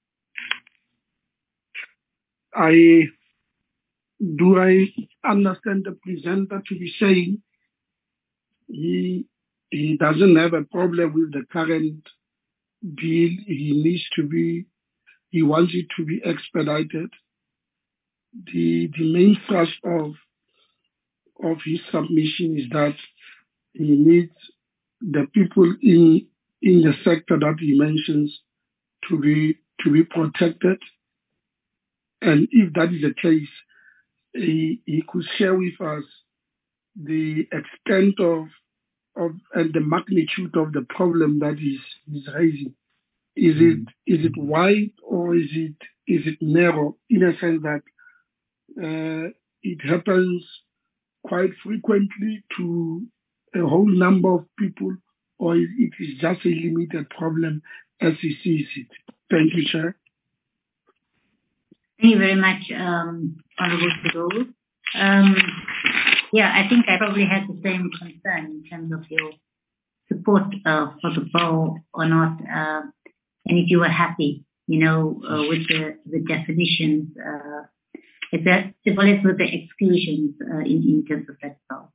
I do I understand the presenter to be saying he he doesn't have a problem with the current bill. He needs to be he wants it to be expedited. The the main thrust of of his submission is that he needs the people in in the sector that he mentions to be to be protected. And if that is the case, he, he could share with us the extent of of and the magnitude of the problem that is is raising. Is it is it wide or is it is it narrow, in a sense that uh, it happens quite frequently to a whole number of people, or it is just a limited problem as he sees it? Thank you, Chair. Thank you very much, um, Honorable Zidovu. Um, yeah, I think I probably had the same concern in terms of your support uh, for the bill or not, uh, and if you were happy, you know, uh, with the, the definitions, uh, as well as with the exclusions uh, in, in terms of that bill.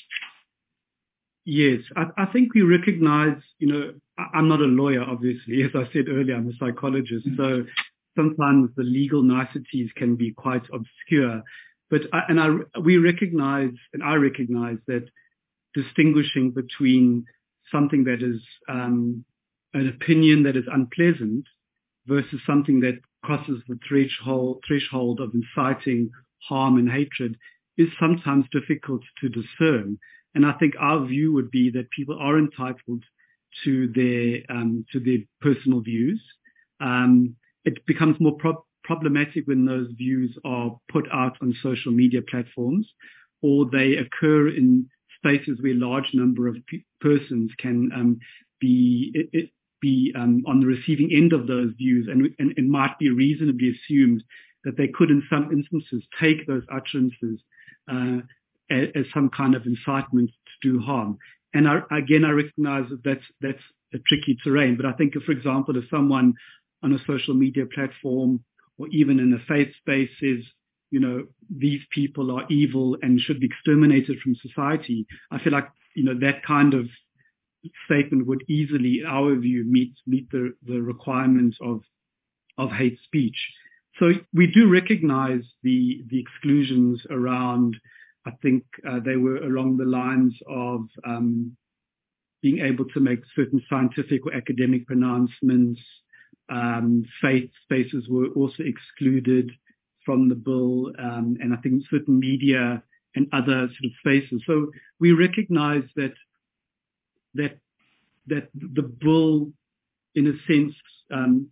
Yes, I, I think we recognize, you know, I, I'm not a lawyer, obviously. As I said earlier, I'm a psychologist. So sometimes the legal niceties can be quite obscure. But I, and I, we recognize, and I recognize that distinguishing between something that is um, an opinion that is unpleasant versus something that crosses the threshold, threshold of inciting harm and hatred is sometimes difficult to discern. And I think our view would be that people are entitled to their um, to their personal views. Um, it becomes more pro- problematic when those views are put out on social media platforms, or they occur in spaces where a large number of pe- persons can um, be it, it, be um, on the receiving end of those views, and, and it might be reasonably assumed that they could, in some instances, take those utterances uh, as, as some kind of incitement to do harm. And I, again, I recognize that that's, that's a tricky terrain. But I think, if, for example, if someone on a social media platform or even in a faith space says, you know, these people are evil and should be exterminated from society, I feel like, you know, that kind of statement would easily, in our view, meet meet the, the requirements of of hate speech. So we do recognize the the exclusions around, I think uh, they were along the lines of um, being able to make certain scientific or academic pronouncements. Um, faith spaces were also excluded from the bill, um, and I think certain media and other sort of spaces. So we recognize that that that the bill, in a sense, um,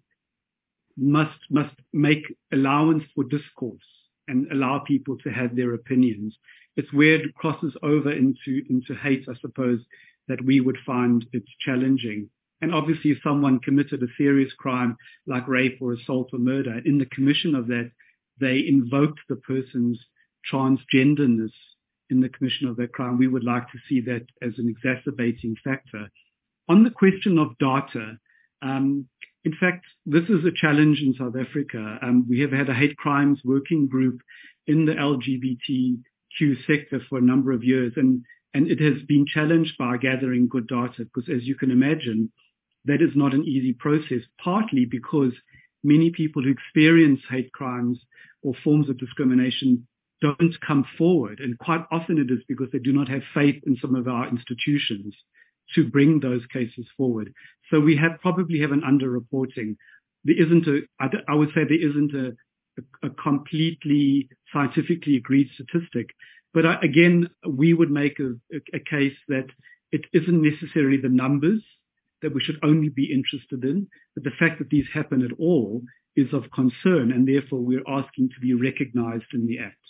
must must make allowance for discourse and allow people to have their opinions. It's where it crosses over into into hate, I suppose, that we would find it challenging. And obviously, if someone committed a serious crime like rape or assault or murder, in the commission of that, they invoked the person's transgenderness in the commission of that crime. We would like to see that as an exacerbating factor. On the question of data, um, in fact, this is a challenge in South Africa. Um, we have had a hate crimes working group in the L G B T Q sector for a number of years, and, and it has been challenged by gathering good data, because as you can imagine, that is not an easy process, partly because many people who experience hate crimes or forms of discrimination don't come forward. And quite often it is because they do not have faith in some of our institutions to bring those cases forward. So we have probably have an underreporting. There isn't a, I, I would say there isn't a, a, a completely scientifically agreed statistic. But I, again, we would make a, a, a case that it isn't necessarily the numbers that we should only be interested in, but the fact that these happen at all is of concern, and therefore we're asking to be recognized in the Act.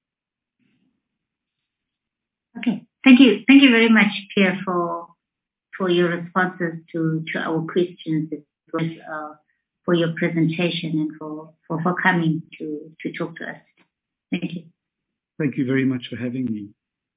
Okay. Thank you. Thank you very much, Pierre, for for your responses to, to our questions, as well as uh, for your presentation and for, for, for coming to, to talk to us. Thank you. Thank you very much for having me.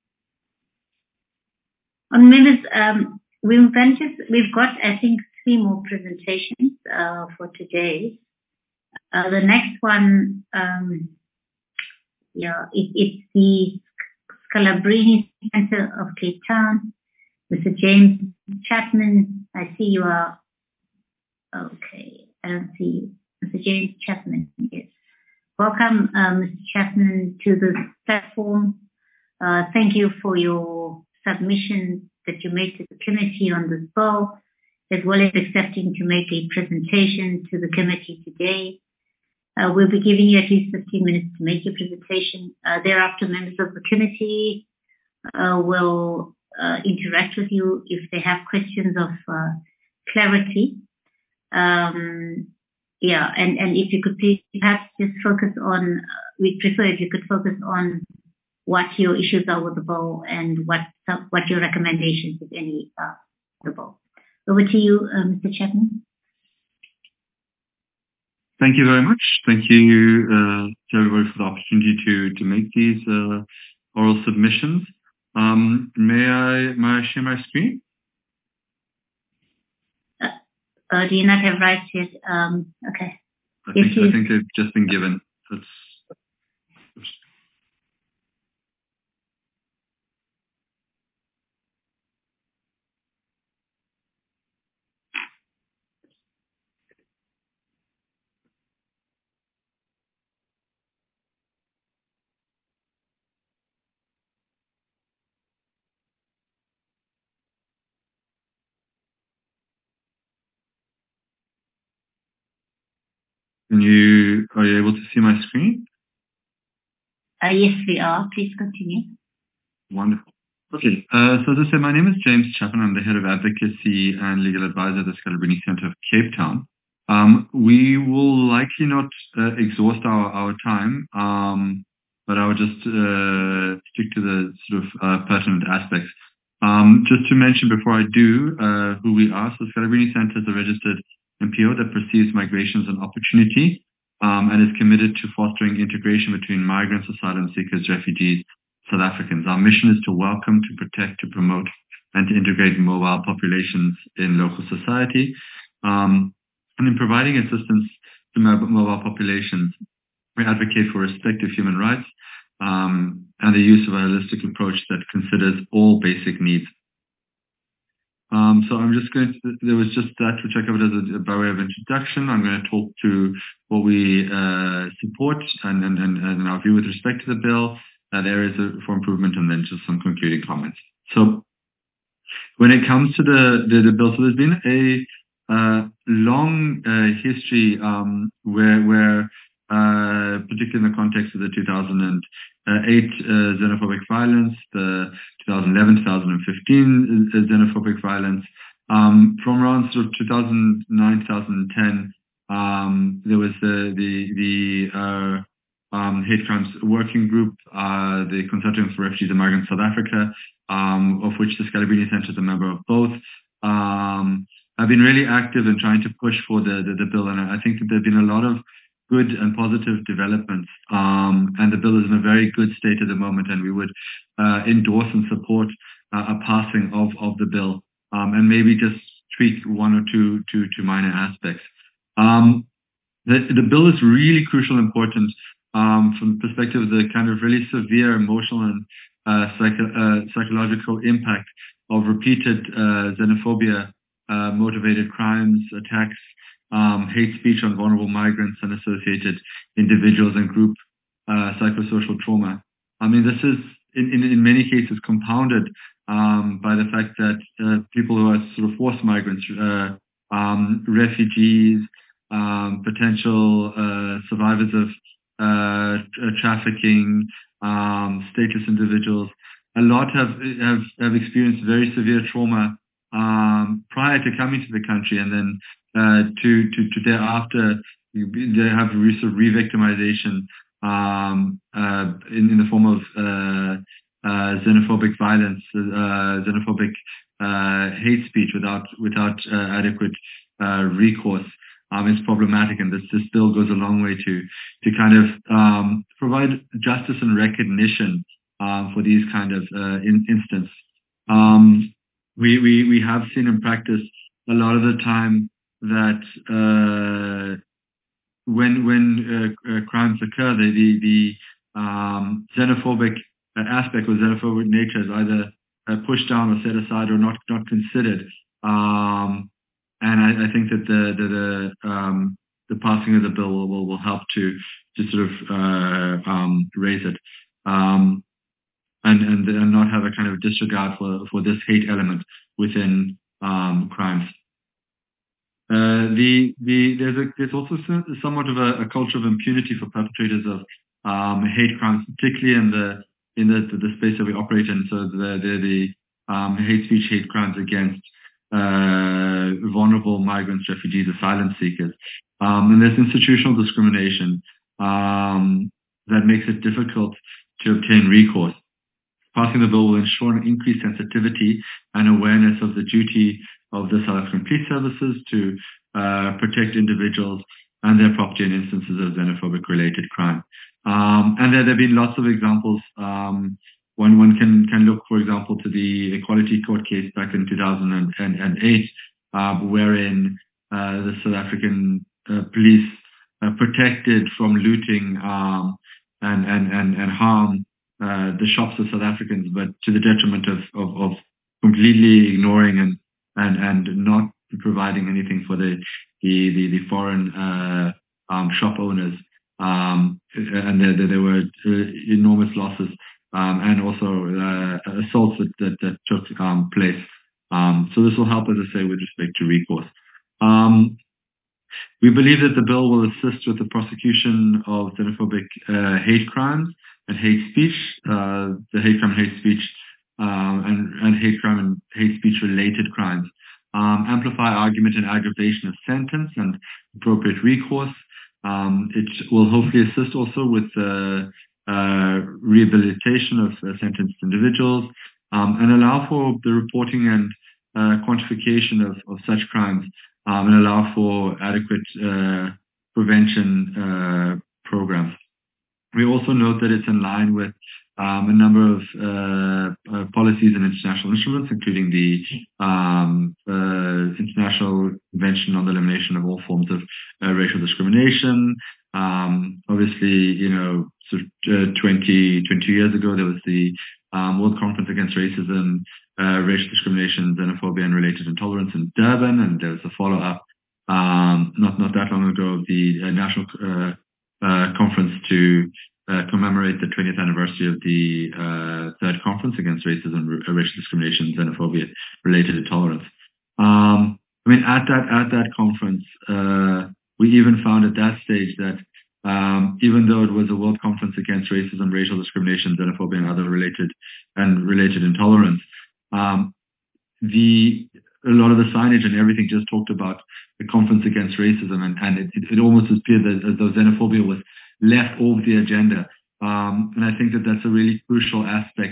On members, um, we've, just, we've got, I think, three more presentations uh, for today. Uh, the next one, um, yeah, it, it's the Scalabrini Center of Cape Town. Mister James Chapman, I see you are, okay, I don't see you. Mister James Chapman, yes. Welcome, uh, Mister Chapman, to the platform. Uh, thank you for your submission that you made to the committee on this bill, as well as accepting to make a presentation to the committee today. Uh, we'll be giving you at least fifteen minutes to make your presentation. Uh, thereafter, members of the committee uh, will uh, interact with you if they have questions of uh, clarity. Um, yeah, and, and if you could please perhaps just focus on, uh, we'd prefer if you could focus on what your issues are with the bill and what what your recommendations, if any, are with the bill. Over to you, uh, Mister Chapman. Thank you very much. Thank you uh, to everybody for the opportunity to to make these uh, oral submissions. Um, may I may I share my screen? Uh, uh, do you not have rights yet? Um, okay. I think I think they've just been given. That's. Can you, are you able to see my screen? Uh, yes, we are. Please continue. Wonderful. Okay, uh, so as I said, my name is James Chapman. I'm the head of advocacy and legal advisor at the Scalabrini Center of Cape Town. Um, we will likely not uh, exhaust our, our time, um, but I will just uh, stick to the sort of uh, pertinent aspects. Um, just to mention before I do uh, who we are, so Scalabrini Center is a registered N P O that perceives migration as an opportunity um, and is committed to fostering integration between migrants, asylum seekers, refugees, South Africans. Our mission is to welcome, to protect, to promote, and to integrate mobile populations in local society. Um, and in providing assistance to mobile populations, we advocate for respect of human rights um, and the use of a holistic approach that considers all basic needs. Um, so I'm just going to, there was just that which I covered as a, by way of introduction. I'm going to talk to what we uh, support and, and, and, and our view with respect to the bill, uh, areas for improvement, and then just some concluding comments. So when it comes to the, the, the bill, so there's been a uh, long uh, history um, where, where uh, particularly in the context of the two thousand eight uh, xenophobic violence, the two thousand eleven to two thousand fifteen xenophobic violence. Um, from around sort of two thousand nine, two thousand ten, um, there was the the, the uh, um, hate crimes working group, uh, the Consortium for Refugees and Migrants South Africa, um, of which the Scalabrini Center is a member of both. Um, have been really active in trying to push for the, the, the bill. And I think that there have been a lot of good and positive developments. Um, and the bill is in a very good state at the moment, and we would uh, endorse and support uh, a passing of, of the bill, um, and maybe just tweak one or two, two, two minor aspects. Um, the, the bill is really crucial and important um, from the perspective of the kind of really severe emotional and uh, psycho, uh, psychological impact of repeated uh, xenophobia uh, motivated crimes, attacks, um, hate speech on vulnerable migrants and associated individuals and group uh, psychosocial trauma. I mean, this is in, in, in many cases compounded um, by the fact that uh, people who are sort of forced migrants, uh, um, refugees, um, potential uh, survivors of uh, tra- trafficking, um, stateless individuals, a lot have, have, have experienced very severe trauma um, prior to coming to the country, and then uh, to, to, to thereafter they have sort of re-victimization um, uh, in, in the form of uh, uh, xenophobic violence, uh, xenophobic uh, hate speech without without uh, adequate uh, recourse. Um, is problematic, and this, this still goes a long way to to kind of um, provide justice and recognition um, for these kind of uh, in, instances. Um, we, we we have seen in practice a lot of the time that uh, when when uh, uh, crimes occur, the the, the um, xenophobic aspect or xenophobic nature is either uh, pushed down or set aside or not not considered. Um, And I, I think that the the the, um, the passing of the bill will, will, will help to to sort of uh, um, raise it, um, and, and and not have a kind of disregard for, for this hate element within um, crimes. Uh, the the there's a, there's also somewhat of a, a culture of impunity for perpetrators of um, hate crimes, particularly in the in the, the, the space that we operate in. So the the, the um, hate speech, hate crimes against Uh, vulnerable migrants, refugees, asylum seekers. Um, and there's institutional discrimination um, that makes it difficult to obtain recourse. Passing the bill will ensure an increased sensitivity and awareness of the duty of the South African police services to uh, protect individuals and their property in instances of xenophobic-related crime. Um, and there, there have been lots of examples. Um, One, one can, can look, for example, to the Equality Court case back in two thousand eight, uh, wherein uh, the South African uh, police uh, protected from looting um, and, and, and, and harm uh, the shops of South Africans, but to the detriment of, of, of completely ignoring and, and, and not providing anything for the, the, the, the foreign uh, um, shop owners. Um, and there, there, there were uh, enormous losses. Um, and also uh, assaults that, that, that took um, place. Um, so this will help, as I say, with respect to recourse. Um, we believe that the bill will assist with the prosecution of xenophobic uh, hate crimes and hate speech, uh, the hate crime and hate speech, um, and, and hate crime and hate speech related crimes, um, amplify argument and aggravation of sentence and appropriate recourse. Um, it will hopefully assist also with uh, Uh, rehabilitation of uh, sentenced individuals, um, and allow for the reporting and uh, quantification of, of such crimes, um, and allow for adequate uh, prevention uh, programs. We also note that it's in line with um, a number of uh, uh, policies and international instruments, including the um, uh, International Convention on the Elimination of All Forms of uh, Racial Discrimination. Um, obviously, you know, so, uh, twenty, twenty years ago, there was the um, World Conference Against Racism, uh, Racial Discrimination, Xenophobia and Related Intolerance in Durban, and there was a follow-up um, not not that long ago of the uh, National uh, uh, Conference to uh, commemorate the twentieth anniversary of the uh, Third Conference Against Racism, R- Racial Discrimination, Xenophobia, Related Intolerance. Um, I mean, at that at that conference, uh, we even found at that stage that um, even though it was a World Conference Against Racism, Racial Discrimination, Xenophobia, and other related and related intolerance, um, the a lot of the signage and everything just talked about the Conference Against Racism, and, and it, it, it almost appeared as, as though xenophobia was left off the agenda. Um, and I think that that's a really crucial aspect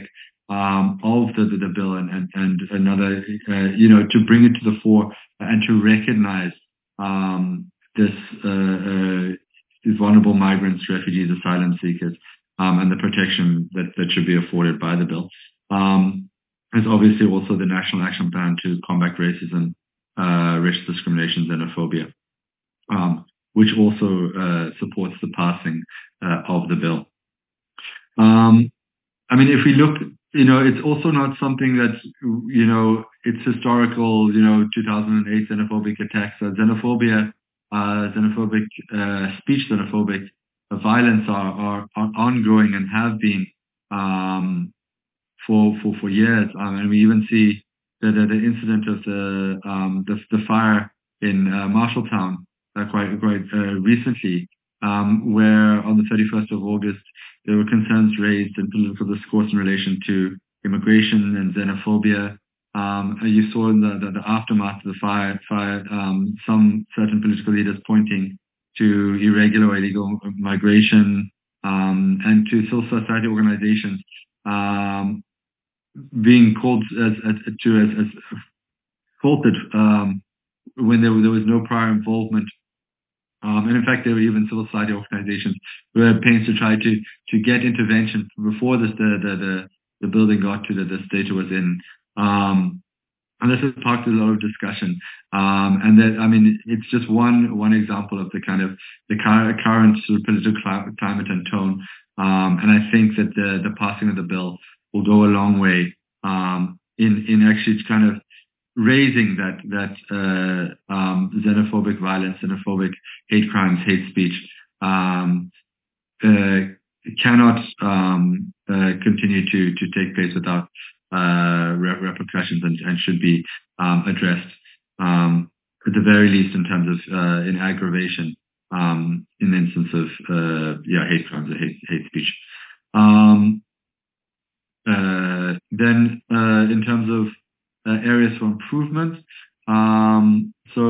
um, of the, the, the bill and, and, and another, uh, you know, to bring it to the fore and to recognize um, this, uh, uh, these vulnerable migrants, refugees, asylum seekers, um, and the protection that, that should be afforded by the bill. Um, there's obviously also the National Action Plan to combat racism, uh, racial discrimination, xenophobia, um, which also uh, supports the passing uh, of the bill. Um, I mean, if we look, you know, it's also not something that's, you know, it's historical, you know, two thousand eight xenophobic attacks, uh, xenophobia, uh, xenophobic uh, speech, xenophobic uh, violence are, are, are ongoing and have been um, for for for years. Um, and we even see the the, the incident of the um, the, the fire in uh, Marshalltown uh, quite quite uh, recently, um, where on the thirty-first of August there were concerns raised in political discourse in relation to immigration and xenophobia. Um, you saw in the, the, the aftermath of the fire, fire um, some certain political leaders pointing to irregular or illegal migration um, and to civil society organizations um, being called as, as, to as, as faulted um, when there, there was no prior involvement. Um, and in fact, there were even civil society organizations who had pains to try to to get intervention before this, the, the the the building got to the, the state it was in. Um, and this has sparked a lot of discussion. Um, and that, I mean, it's just one one example of the kind of the current sort of political climate and tone. Um, and I think that the the passing of the bill will go a long way um, in in actually kind of raising that that uh, um, xenophobic violence, xenophobic hate crimes, hate speech um, uh, cannot um, uh, continue to to take place without uh, re- repercussions and, and should be um, addressed um, at the very least in terms of uh, in aggravation um, in the instance of uh, yeah hate crimes or hate hate speech. Um, uh, then uh, in terms of Uh, areas for improvement. Um, so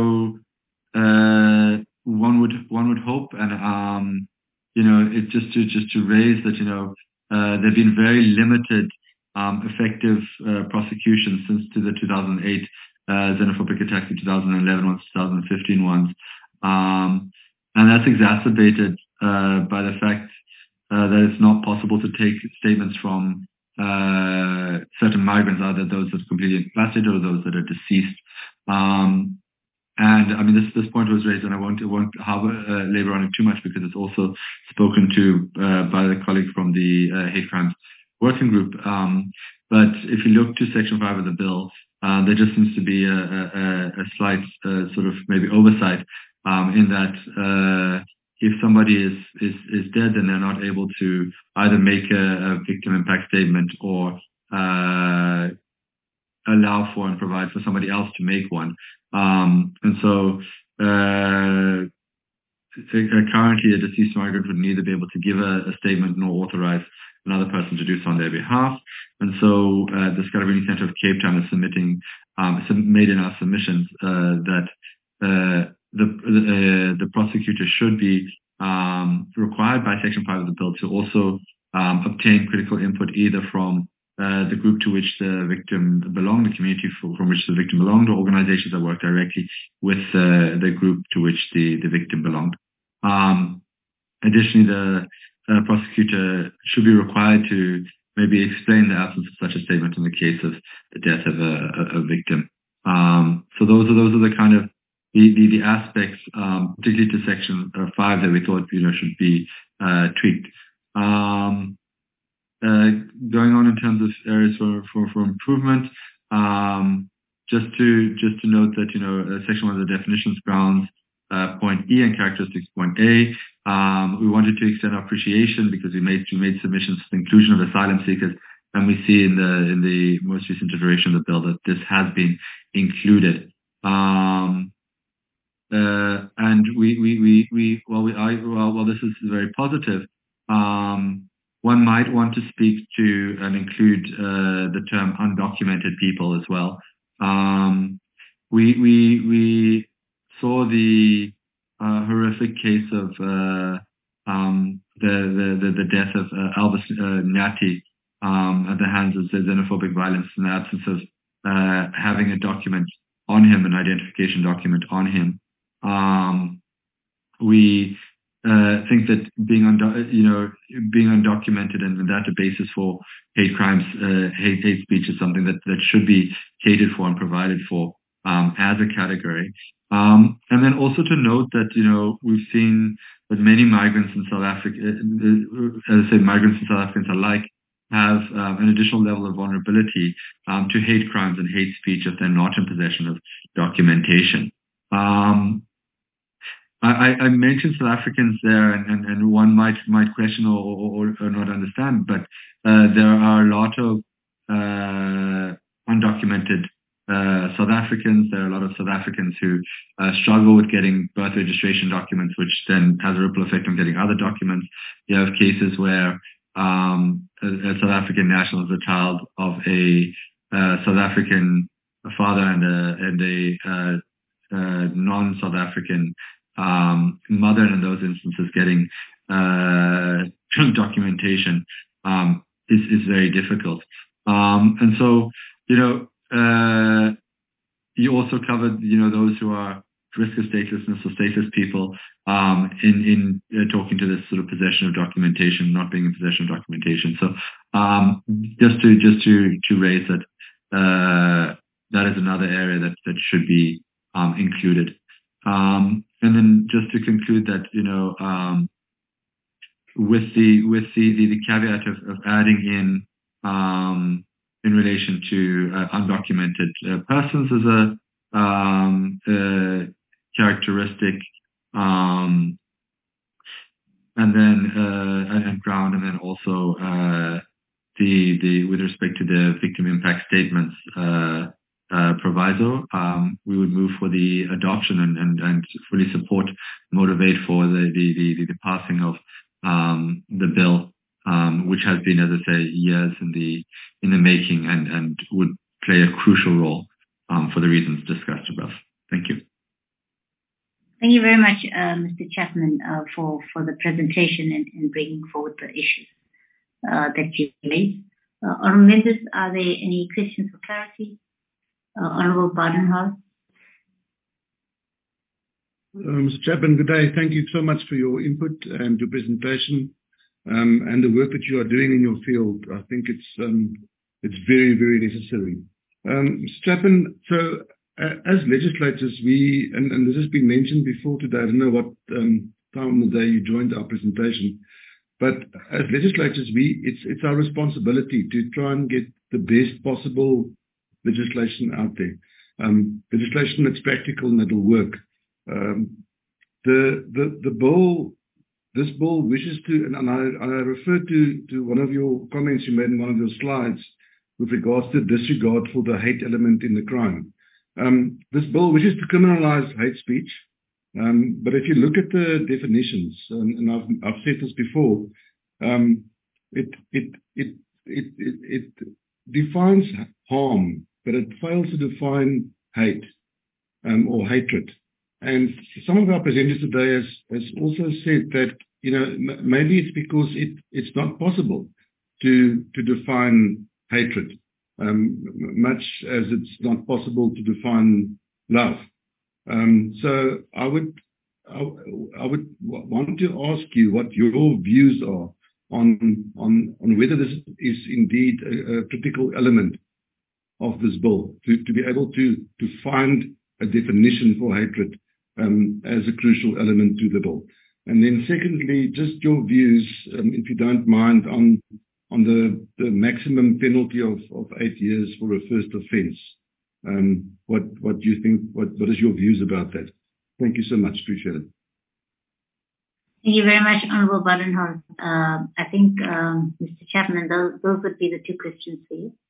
uh, one would one would hope, and um, you know, it's just to just to raise that, you know, uh, there've been very limited um, effective uh, prosecutions since to the two thousand eight uh, xenophobic attacks, the two thousand eleven ones, two thousand fifteen ones, um, and that's exacerbated uh, by the fact uh, that it's not possible to take statements from Uh, certain migrants, either those that are completely incapacitated or those that are deceased. Um, and I mean, this this point was raised, and I won't, I won't harbor, uh, labor on it too much because it's also spoken to uh, by the colleague from the uh, hate crimes working group. Um, but if you look to Section five of the bill, uh, there just seems to be a, a, a slight uh, sort of maybe oversight um, in that uh, if somebody is, is, is dead, then they're not able to either make a, a victim impact statement or uh, allow for and provide for somebody else to make one. Um, and so uh, currently a deceased migrant would neither be able to give a, a statement nor authorize another person to do so on their behalf. And so uh, the Scalabrini Center of Cape Town is submitting, um, made in our submissions uh, that uh, The, the, uh, the prosecutor should be um, required by Section five of the bill to also um, obtain critical input either from uh, the group to which the victim belonged, the community for, from which the victim belonged, or organizations that work directly with uh, the group to which the, the victim belonged. Um, additionally, the uh, prosecutor should be required to maybe explain the absence of such a statement in the case of the death of a, a, a victim. Um, so those are those are the kind of The, the, the aspects, um, particularly to Section uh, five, that we thought, you know, should be uh, tweaked. Um, uh, going on in terms of areas for, for, for improvement, um, just to just to note that, you know, uh, Section one of the definitions grounds, uh, point E and characteristics point A, um, we wanted to extend our appreciation because we made we made submissions for the inclusion of asylum seekers, and we see in the in the most recent iteration of the bill that this has been included. Um, Uh, and we, we, we, we, while we, I, well, while this is very positive, um, one might want to speak to and include uh, the term undocumented people as well. Um, we, we, we saw the uh, horrific case of uh, um, the, the, the, the death of uh, Albus uh, Nyati um, at the hands of xenophobic violence in the absence of uh, having a document on him, an identification document on him. Um, we uh, think that being undo- you know being undocumented and that a basis for hate crimes, uh, hate hate speech is something that, that should be catered for and provided for um, as a category. Um, and then also to note that you know we've seen that many migrants in South Africa, uh, as I said, migrants and South Africans alike, have um, an additional level of vulnerability um, to hate crimes and hate speech if they're not in possession of documentation. Um, I, I mentioned South Africans there, and, and, and one might might question or, or, or not understand, but uh, there are a lot of uh, undocumented uh, South Africans. There are a lot of South Africans who uh, struggle with getting birth registration documents, which then has a ripple effect on getting other documents. You have cases where um, a, a South African national is a child of a uh, South African father and a, and a uh, uh, non-South African Um, mother, and in those instances getting uh, documentation um, is, is very difficult. Um, and so, you know, uh, you also covered, you know, those who are risk of statelessness or stateless people um, in, in uh, talking to this sort of possession of documentation, not being in possession of documentation. So um, just to just to, to raise that, uh, that is another area that, that should be um, included. Um, and then just to conclude that, you know, um, with the with the, the, the caveat of, of adding in um, in relation to uh, undocumented uh, persons as a, um, a characteristic, um, and then uh, and ground, and then also uh, the the with respect to the victim impact statements. Uh, Uh, proviso, um, we would move for the adoption and, and, and fully support, motivate for the, the, the, the passing of um, the bill, um, which has been, as I say, years in the in the making and, and would play a crucial role um, for the reasons discussed above. Thank you. Thank you very much, uh, Mister Chapman, uh, for, for the presentation and, and bringing forward the issues uh, that you raised. Uh, Honourable members, are there any questions for clarity? Uh, Honourable Badenhorst. Uh, Mister Chapman, good day. Thank you so much for your input and your presentation um, and the work that you are doing in your field. I think it's um, it's very, very necessary. Um, Mister Chapman, so uh, as legislators, we, and, and this has been mentioned before today, I don't know what um, time of the day you joined our presentation, but as legislators, we it's it's our responsibility to try and get the best possible legislation out there, um, legislation that's practical and that'll work. Um, the the the bill, this bill wishes to, and, and I, I refer to to one of your comments you made in one of your slides with regards to disregard for the hate element in the crime. Um, this bill wishes to criminalize hate speech, um, but if you look at the definitions, and, and I've I've said this before, um, it it it it it, it defines harm, but it fails to define hate um, or hatred. And some of our presenters today has, has also said that, you know, m- maybe it's because it, it's not possible to to define hatred, um, much as it's not possible to define love. Um, so I would I, I would want to ask you what your views are on on on whether this is indeed a, a critical element of this bill, to, to be able to, to find a definition for hatred um, as a crucial element to the bill. And then secondly, just your views, um, if you don't mind, on on the, the maximum penalty of, of eight years for a first offence. Um, what what do you think, what, what is your views about that? Thank you so much, appreciate it. Thank you very much, Honourable Badenhorst. Uh, I think, um, Mister Chapman, those, those would be the two questions for you.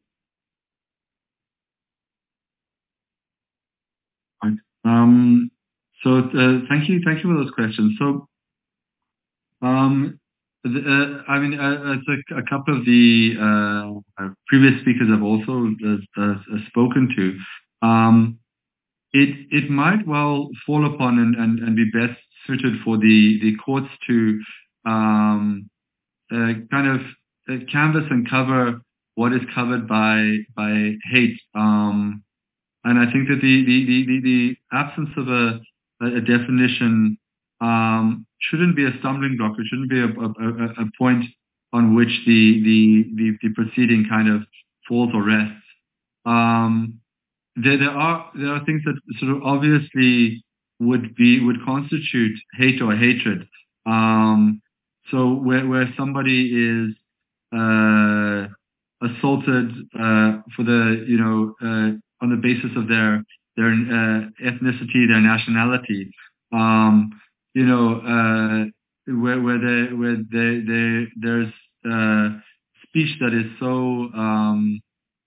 Um, so uh, thank you, thank you for those questions. So, um, the, uh, I mean, uh, as a, a couple of the uh, previous speakers have also uh, uh, spoken to, um, it it might well fall upon and, and, and be best suited for the the courts to um, uh, kind of uh, canvas and cover what is covered by by hate. Um, and I think that the the the, the, the absence of a, a definition um, shouldn't be a stumbling block. It shouldn't be a, a, a point on which the, the the the proceeding kind of falls or rests. Um, there there are there are things that sort of obviously would be would constitute hate or hatred. Um, so where where somebody is uh, assaulted uh, for the you know uh, on the basis of their their uh, ethnicity, their nationality, um, you know uh, where where they where they, they there's uh, speech that is so um,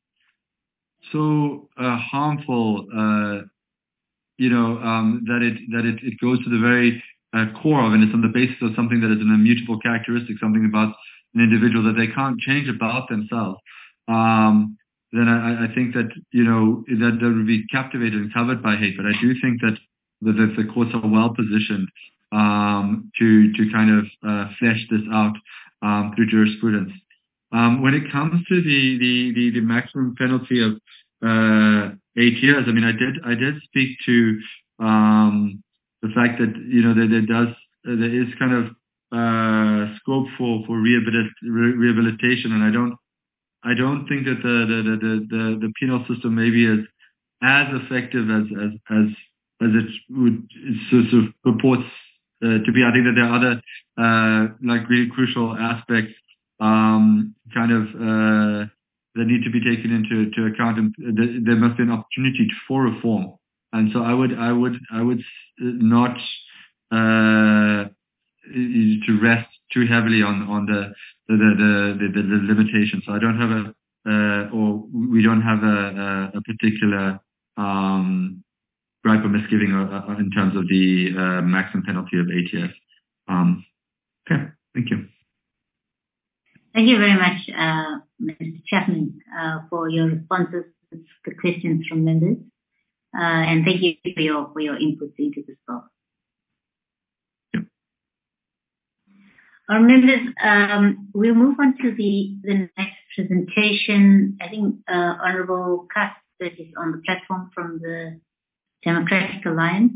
so uh, harmful, uh, you know um, that it that it, it goes to the very uh, core of, and it's on the basis of something that is an immutable characteristic, something about an individual that they can't change about themselves. Um, then I, I think that you know that that would be captivated and covered by hate. But I do think that the, that the courts are well positioned um, to to kind of uh, flesh this out um, through jurisprudence. Um, when it comes to the the the, the maximum penalty of uh, eight years, I mean, I did I did speak to um, the fact that you know that there does there is kind of uh, scope for for rehabilit- re- rehabilitation, and I don't. I don't think that the the, the, the, the penal system maybe is as effective as as as, as it would sort of purports uh, to be. I think that there are other uh, like really crucial aspects um, kind of uh, that need to be taken into to account, and there must be an opportunity for reform. And so I would I would I would not uh, to rest too heavily on on the the the the, the, the limitations. So I don't have a uh, or we don't have a, a, a particular um, gripe or misgiving uh, in terms of the uh, maximum penalty of eight years. Um, okay, thank you. Thank you very much, uh, Mister Chapman, uh, for your responses to the questions from members, uh, and thank you for your for your input into this bill. Our members, um, we'll move on to the, the next presentation. I think uh, Honourable Cuthbert is on the platform from the Democratic Alliance.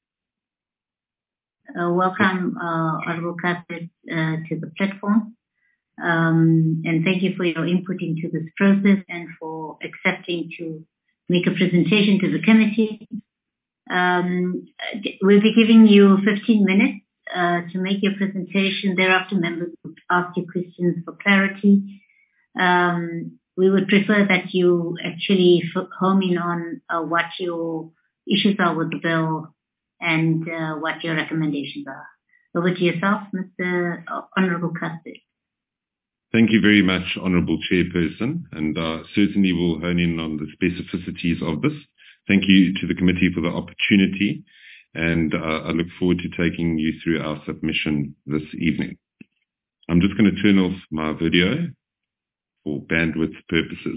Uh, welcome, uh, Honourable Cuthbert, uh, to the platform. Um, and thank you for your input into this process and for accepting to make a presentation to the committee. Um, we'll be giving you fifteen minutes Uh, to make your presentation. Thereafter, members would ask you questions for clarity. Um, we would prefer that you actually home in on uh, what your issues are with the bill and uh, what your recommendations are. Over to yourself, Mister Honourable Cuthbert. Thank you very much, Honourable Chairperson, and uh, certainly we'll hone in on the specificities of this. Thank you to the committee for the opportunity. And uh, I look forward to taking you through our submission this evening. I'm just going to turn off my video for bandwidth purposes.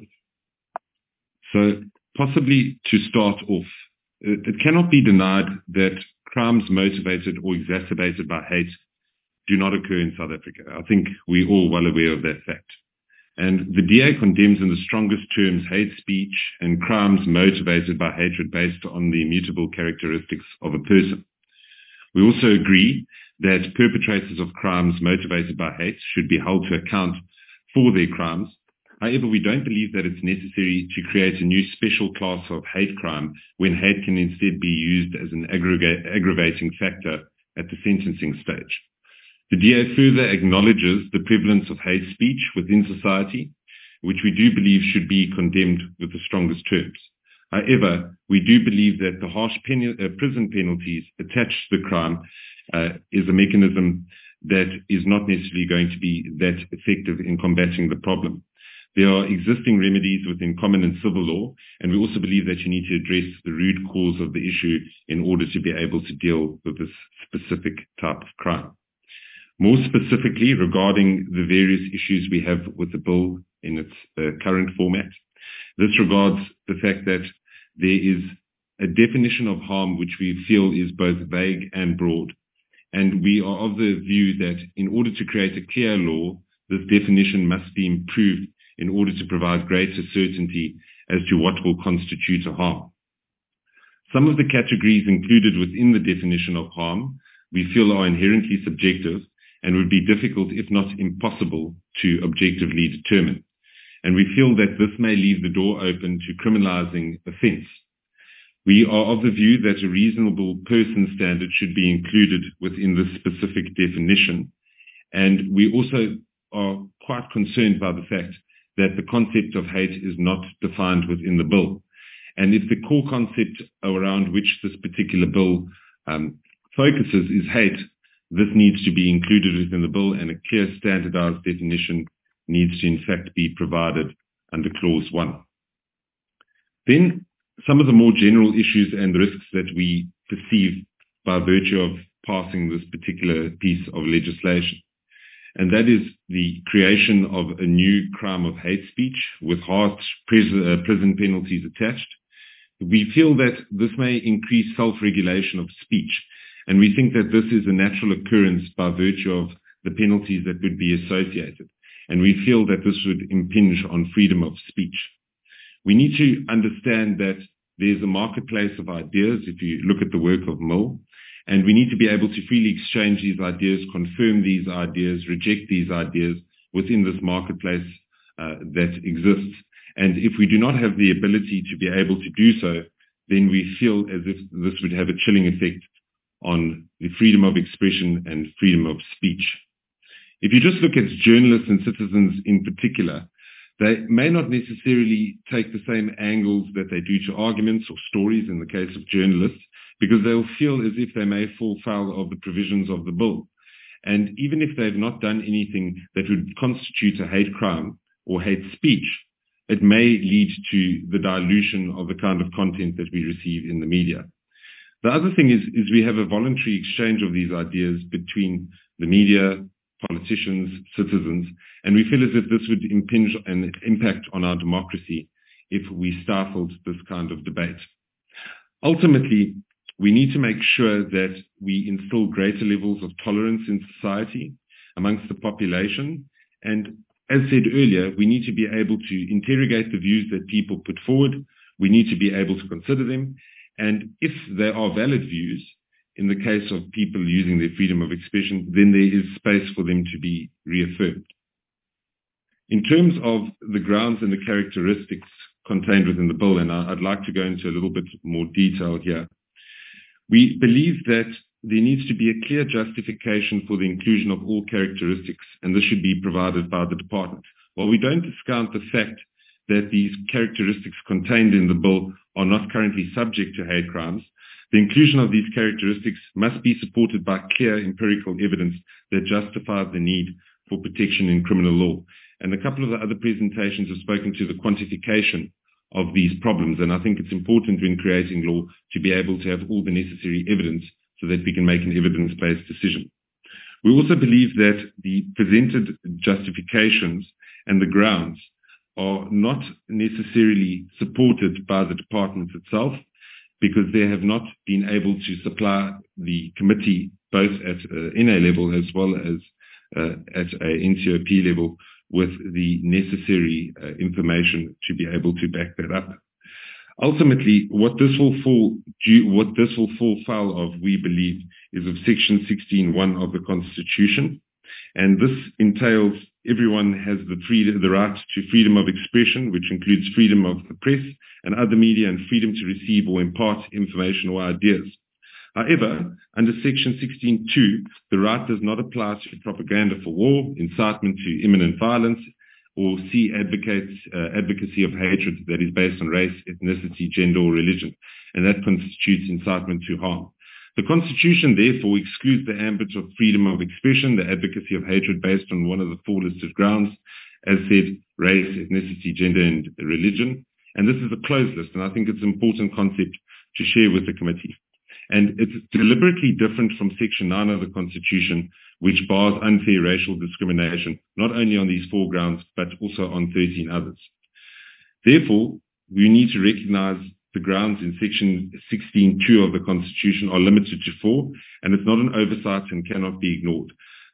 So possibly to start off, it, it cannot be denied that crimes motivated or exacerbated by hate do not occur in South Africa. I think we're all well aware of that fact. And the D A condemns in the strongest terms hate speech and crimes motivated by hatred based on the immutable characteristics of a person. We also agree that perpetrators of crimes motivated by hate should be held to account for their crimes. However, we don't believe that it's necessary to create a new special class of hate crime when hate can instead be used as an aggravating factor at the sentencing stage. The D A further acknowledges the prevalence of hate speech within society, which we do believe should be condemned with the strongest terms. However, we do believe that the harsh pen- uh, prison penalties attached to the crime uh, is a mechanism that is not necessarily going to be that effective in combating the problem. There are existing remedies within common and civil law, and we also believe that you need to address the root cause of the issue in order to be able to deal with this specific type of crime. More specifically, regarding the various issues we have with the bill in its uh, current format, this regards the fact that there is a definition of harm which we feel is both vague and broad. And we are of the view that in order to create a clear law, this definition must be improved in order to provide greater certainty as to what will constitute a harm. Some of the categories included within the definition of harm we feel are inherently subjective and would be difficult, if not impossible, to objectively determine. And we feel that this may leave the door open to criminalizing offense. We are of the view that a reasonable person standard should be included within this specific definition. And we also are quite concerned by the fact that the concept of hate is not defined within the bill. And if the core concept around which this particular bill um, focuses is hate, this needs to be included within the bill, and a clear standardized definition needs to in fact be provided under clause one. Then some of the more general issues and risks that we perceive by virtue of passing this particular piece of legislation. And that is the creation of a new crime of hate speech with harsh prison penalties attached. We feel that this may increase self-regulation of speech, and we think that this is a natural occurrence by virtue of the penalties that would be associated. And we feel that this would impinge on freedom of speech. We need to understand that there's a marketplace of ideas, if you look at the work of Mill, and we need to be able to freely exchange these ideas, confirm these ideas, reject these ideas within this marketplace uh, that exists. And if we do not have the ability to be able to do so, then we feel as if this would have a chilling effect on the freedom of expression and freedom of speech. If you just look at journalists and citizens in particular, they may not necessarily take the same angles that they do to arguments or stories in the case of journalists, because they'll feel as if they may fall foul of the provisions of the bill. And even if they've not done anything that would constitute a hate crime or hate speech, it may lead to the dilution of the kind of content that we receive in the media. The other thing is, is we have a voluntary exchange of these ideas between the media, politicians, citizens, and we feel as if this would impinge and impact on our democracy if we stifled this kind of debate. Ultimately, we need to make sure that we instill greater levels of tolerance in society amongst the population. And as said earlier, we need to be able to interrogate the views that people put forward. We need to be able to consider them. And if there are valid views, in the case of people using their freedom of expression, then there is space for them to be reaffirmed. In terms of the grounds and the characteristics contained within the bill, and I'd like to go into a little bit more detail here, we believe that there needs to be a clear justification for the inclusion of all characteristics, and this should be provided by the department. While we don't discount the fact that these characteristics contained in the bill are not currently subject to hate crimes, the inclusion of these characteristics must be supported by clear empirical evidence that justifies the need for protection in criminal law. And a couple of the other presentations have spoken to the quantification of these problems, and I think it's important when creating law to be able to have all the necessary evidence so that we can make an evidence-based decision. We also believe that the presented justifications and the grounds are not necessarily supported by the department itself, because they have not been able to supply the committee, both at uh, N A level as well as uh, at a N C O P level, with the necessary uh, information to be able to back that up. Ultimately, what this will fall due, what this will fall foul of, we believe, is of Section sixteen one of the Constitution, and this entails everyone has the freedom, the right to freedom of expression, which includes freedom of the press and other media, and freedom to receive or impart information or ideas. However, under Section sixteen two, the right does not apply to propaganda for war, incitement to imminent violence, or C advocates uh, advocacy of hatred that is based on race, ethnicity, gender, or religion, and that constitutes incitement to harm. The Constitution, therefore, excludes the ambit of freedom of expression, the advocacy of hatred based on one of the four listed grounds, as said, race, ethnicity, gender, and religion. And this is a closed list, and I think it's an important concept to share with the committee. And it's deliberately different from Section nine of the Constitution, which bars unfair racial discrimination, not only on these four grounds, but also on thirteen others. Therefore, we need to recognize the grounds in Section sixteen two of the Constitution are limited to four, and it's not an oversight and cannot be ignored.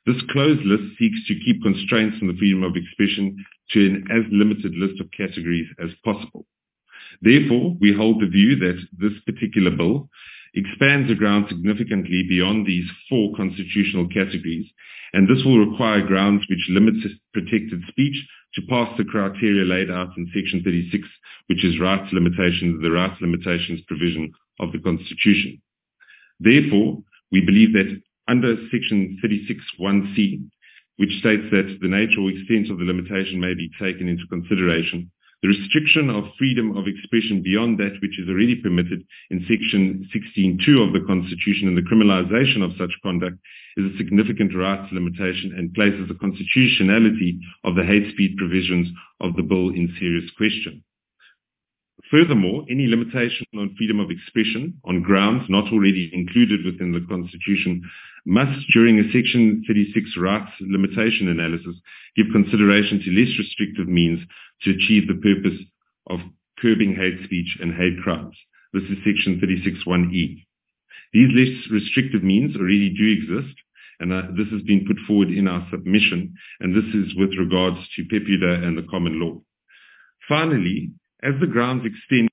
This closed list seeks to keep constraints on the freedom of expression to an as limited list of categories as possible. Therefore, we hold the view that this particular bill expands the ground significantly beyond these four constitutional categories, and this will require grounds which limit protected speech to pass the criteria laid out in Section thirty-six, which is rights limitations, the rights limitations provision of the Constitution. Therefore, we believe that under Section thirty-six one C, which states that the nature or extent of the limitation may be taken into consideration, the restriction of freedom of expression beyond that which is already permitted in Section sixteen two of the Constitution and the criminalization of such conduct is a significant rights limitation and places the constitutionality of the hate speech provisions of the bill in serious question. Furthermore, any limitation on freedom of expression on grounds not already included within the Constitution must, during a Section thirty-six rights limitation analysis, give consideration to less restrictive means to achieve the purpose of curbing hate speech and hate crimes. This is Section thirty-six one E. These less restrictive means already do exist, and uh, this has been put forward in our submission, and this is with regards to PEPUDA and the common law. Finally, as the grounds extend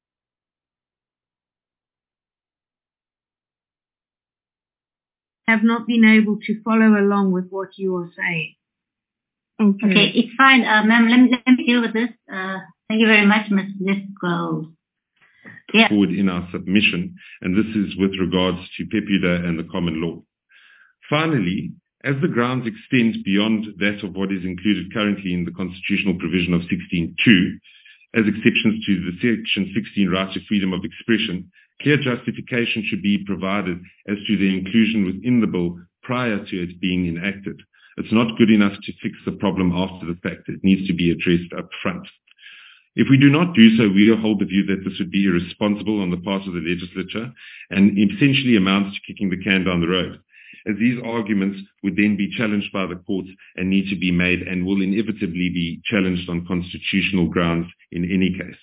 have not been able to follow along with what you are saying. Okay, okay it's fine. Uh, ma'am, let me, let me deal with this. Uh, thank you very much, Miz Let's go. Yeah. Forward in our submission, and this is with regards to PEPUDA and the common law. Finally, as the grounds extend beyond that of what is included currently in the constitutional provision of sixteen two, as exceptions to the Section sixteen right to freedom of expression, clear justification should be provided as to the inclusion within the bill prior to it being enacted. It's not good enough to fix the problem after the fact. It needs to be addressed up front. If we do not do so, we hold the view that this would be irresponsible on the part of the legislature and essentially amounts to kicking the can down the road, as these arguments would then be challenged by the courts and need to be made and will inevitably be challenged on constitutional grounds in any case.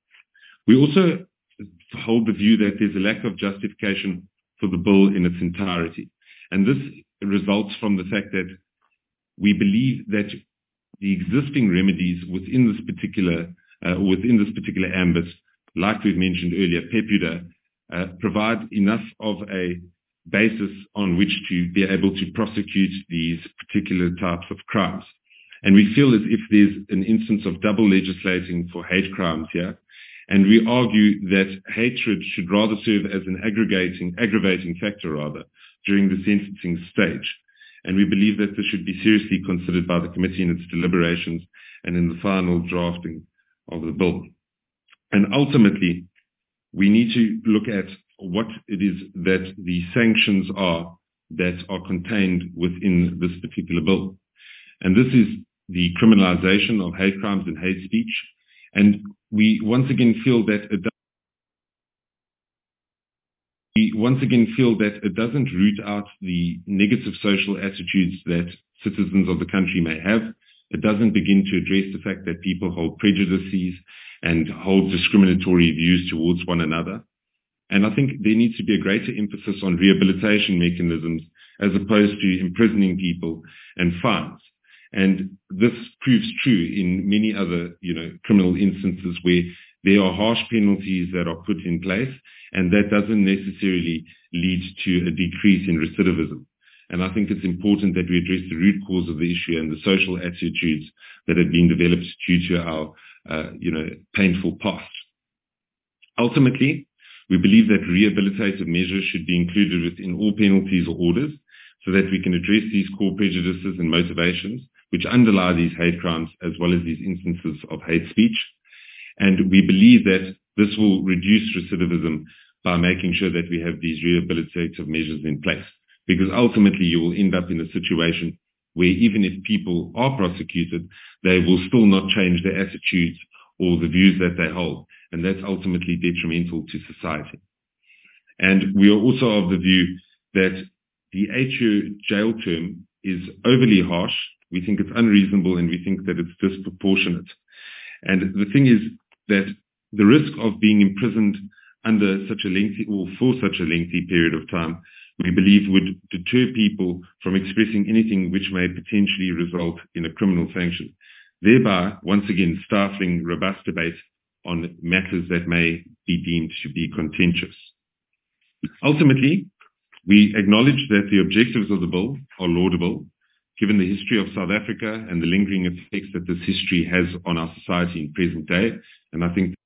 We also hold the view that there's a lack of justification for the bill in its entirety. And this results from the fact that we believe that the existing remedies within this particular uh, within this particular ambit, like we've mentioned earlier, PEPUDA, uh, provide enough of a basis on which to be able to prosecute these particular types of crimes. And we feel as if there's an instance of double legislating for hate crimes here. And we argue that hatred should rather serve as an aggregating, aggravating factor rather during the sentencing stage. And we believe that this should be seriously considered by the committee in its deliberations and in the final drafting of the bill. And ultimately, we need to look at what it is that the sanctions are that are contained within this particular bill. And this is the criminalization of hate crimes and hate speech. And we once again feel that it we once again feel that it doesn't root out the negative social attitudes that citizens of the country may have. It doesn't begin to address the fact that people hold prejudices and hold discriminatory views towards one another. And I think there needs to be a greater emphasis on rehabilitation mechanisms as opposed to imprisoning people and fines. And this proves true in many other, you know, criminal instances where there are harsh penalties that are put in place, and that doesn't necessarily lead to a decrease in recidivism. And I think it's important that we address the root cause of the issue and the social attitudes that have been developed due to our, uh, you know, painful past. Ultimately, we believe that rehabilitative measures should be included within all penalties or orders so that we can address these core prejudices and motivations which underlie these hate crimes as well as these instances of hate speech. And we believe that this will reduce recidivism by making sure that we have these rehabilitative measures in place. Because ultimately you will end up in a situation where even if people are prosecuted, they will still not change their attitudes or the views that they hold. And that's ultimately detrimental to society. And we are also of the view that the eight-year jail term is overly harsh. We think it's unreasonable and we think that it's disproportionate. And the thing is that the risk of being imprisoned under such a lengthy or for such a lengthy period of time we believe would deter people from expressing anything which may potentially result in a criminal sanction, thereby once again stifling robust debate on matters that may be deemed to be contentious. Ultimately, we acknowledge that the objectives of the bill are laudable, given the history of South Africa and the lingering effects that this history has on our society in present day. And I think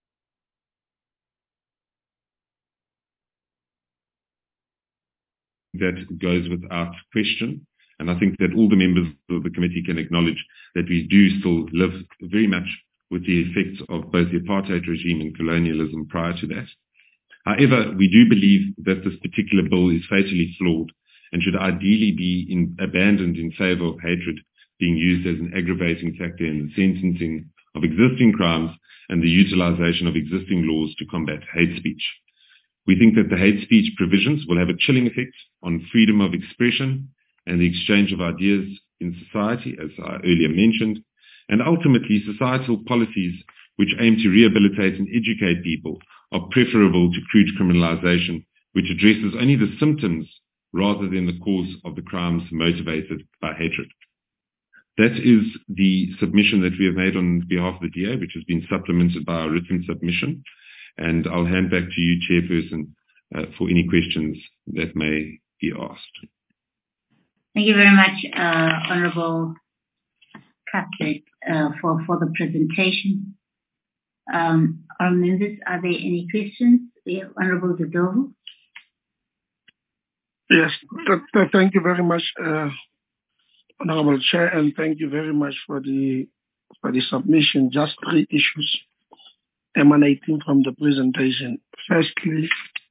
that goes without question. And I think that all the members of the committee can acknowledge that we do still live very much with the effects of both the apartheid regime and colonialism prior to that. However, we do believe that this particular bill is fatally flawed and should ideally be in, abandoned in favor of hatred being used as an aggravating factor in the sentencing of existing crimes and the utilization of existing laws to combat hate speech. We think that the hate speech provisions will have a chilling effect on freedom of expression and the exchange of ideas in society, as I earlier mentioned, and ultimately societal policies which aim to rehabilitate and educate people are preferable to crude criminalization, which addresses only the symptoms rather than the cause of the crimes motivated by hatred. That is the submission that we have made on behalf of the D A, which has been supplemented by a written submission. And I'll hand back to you, Chairperson, uh, for any questions that may be asked. Thank you very much, uh, Honourable Catholic, uh, for, for the presentation. Um, our members, are there any questions? Yeah, Honourable Dodovo. Yes, th th thank you very much, uh, Honourable Chair, and thank you very much for the for the submission. Just three issues emanating from the presentation. Firstly,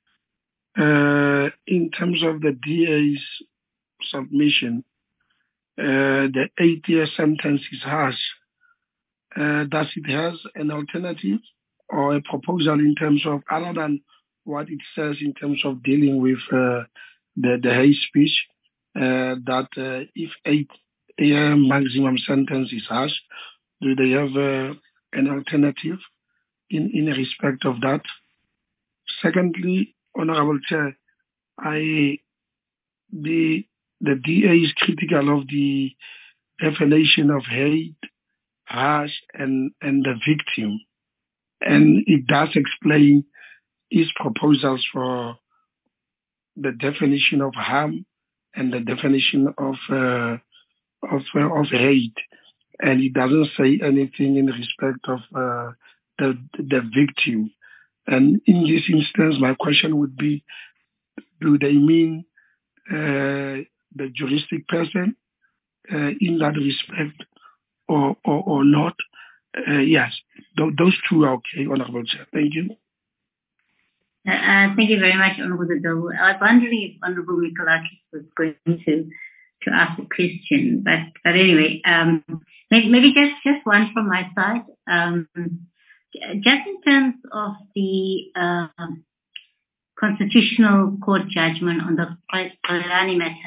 uh, in terms of the D A's submission, uh, the eight-year sentence is harsh. Uh, does it has an alternative or a proposal in terms of, other than what it says in terms of dealing with uh, the, the hate speech, uh, that uh, if eight-year maximum sentence is harsh, do they have uh, an alternative in, in respect of that? Secondly, Honourable Chair, I, the, the D A is critical of the definition of hate, harsh, and, and the victim. And it does explain its proposals for the definition of harm and the definition of uh, of, uh, of hate. And it doesn't say anything in respect of uh, the, the victim. And in this instance, my question would be, do they mean uh, the juristic person uh, in that respect or, or, or not? Uh, yes, Th those two are okay, Honourable Chair. Thank you. Uh, uh, thank you very much, Honourable Dodovo. I was wondering if Honourable Mikolakis was going to to ask a question, but but anyway, um, maybe, maybe just just one from my side. Um, just in terms of the uh, Constitutional Court judgment on the Xolani matter.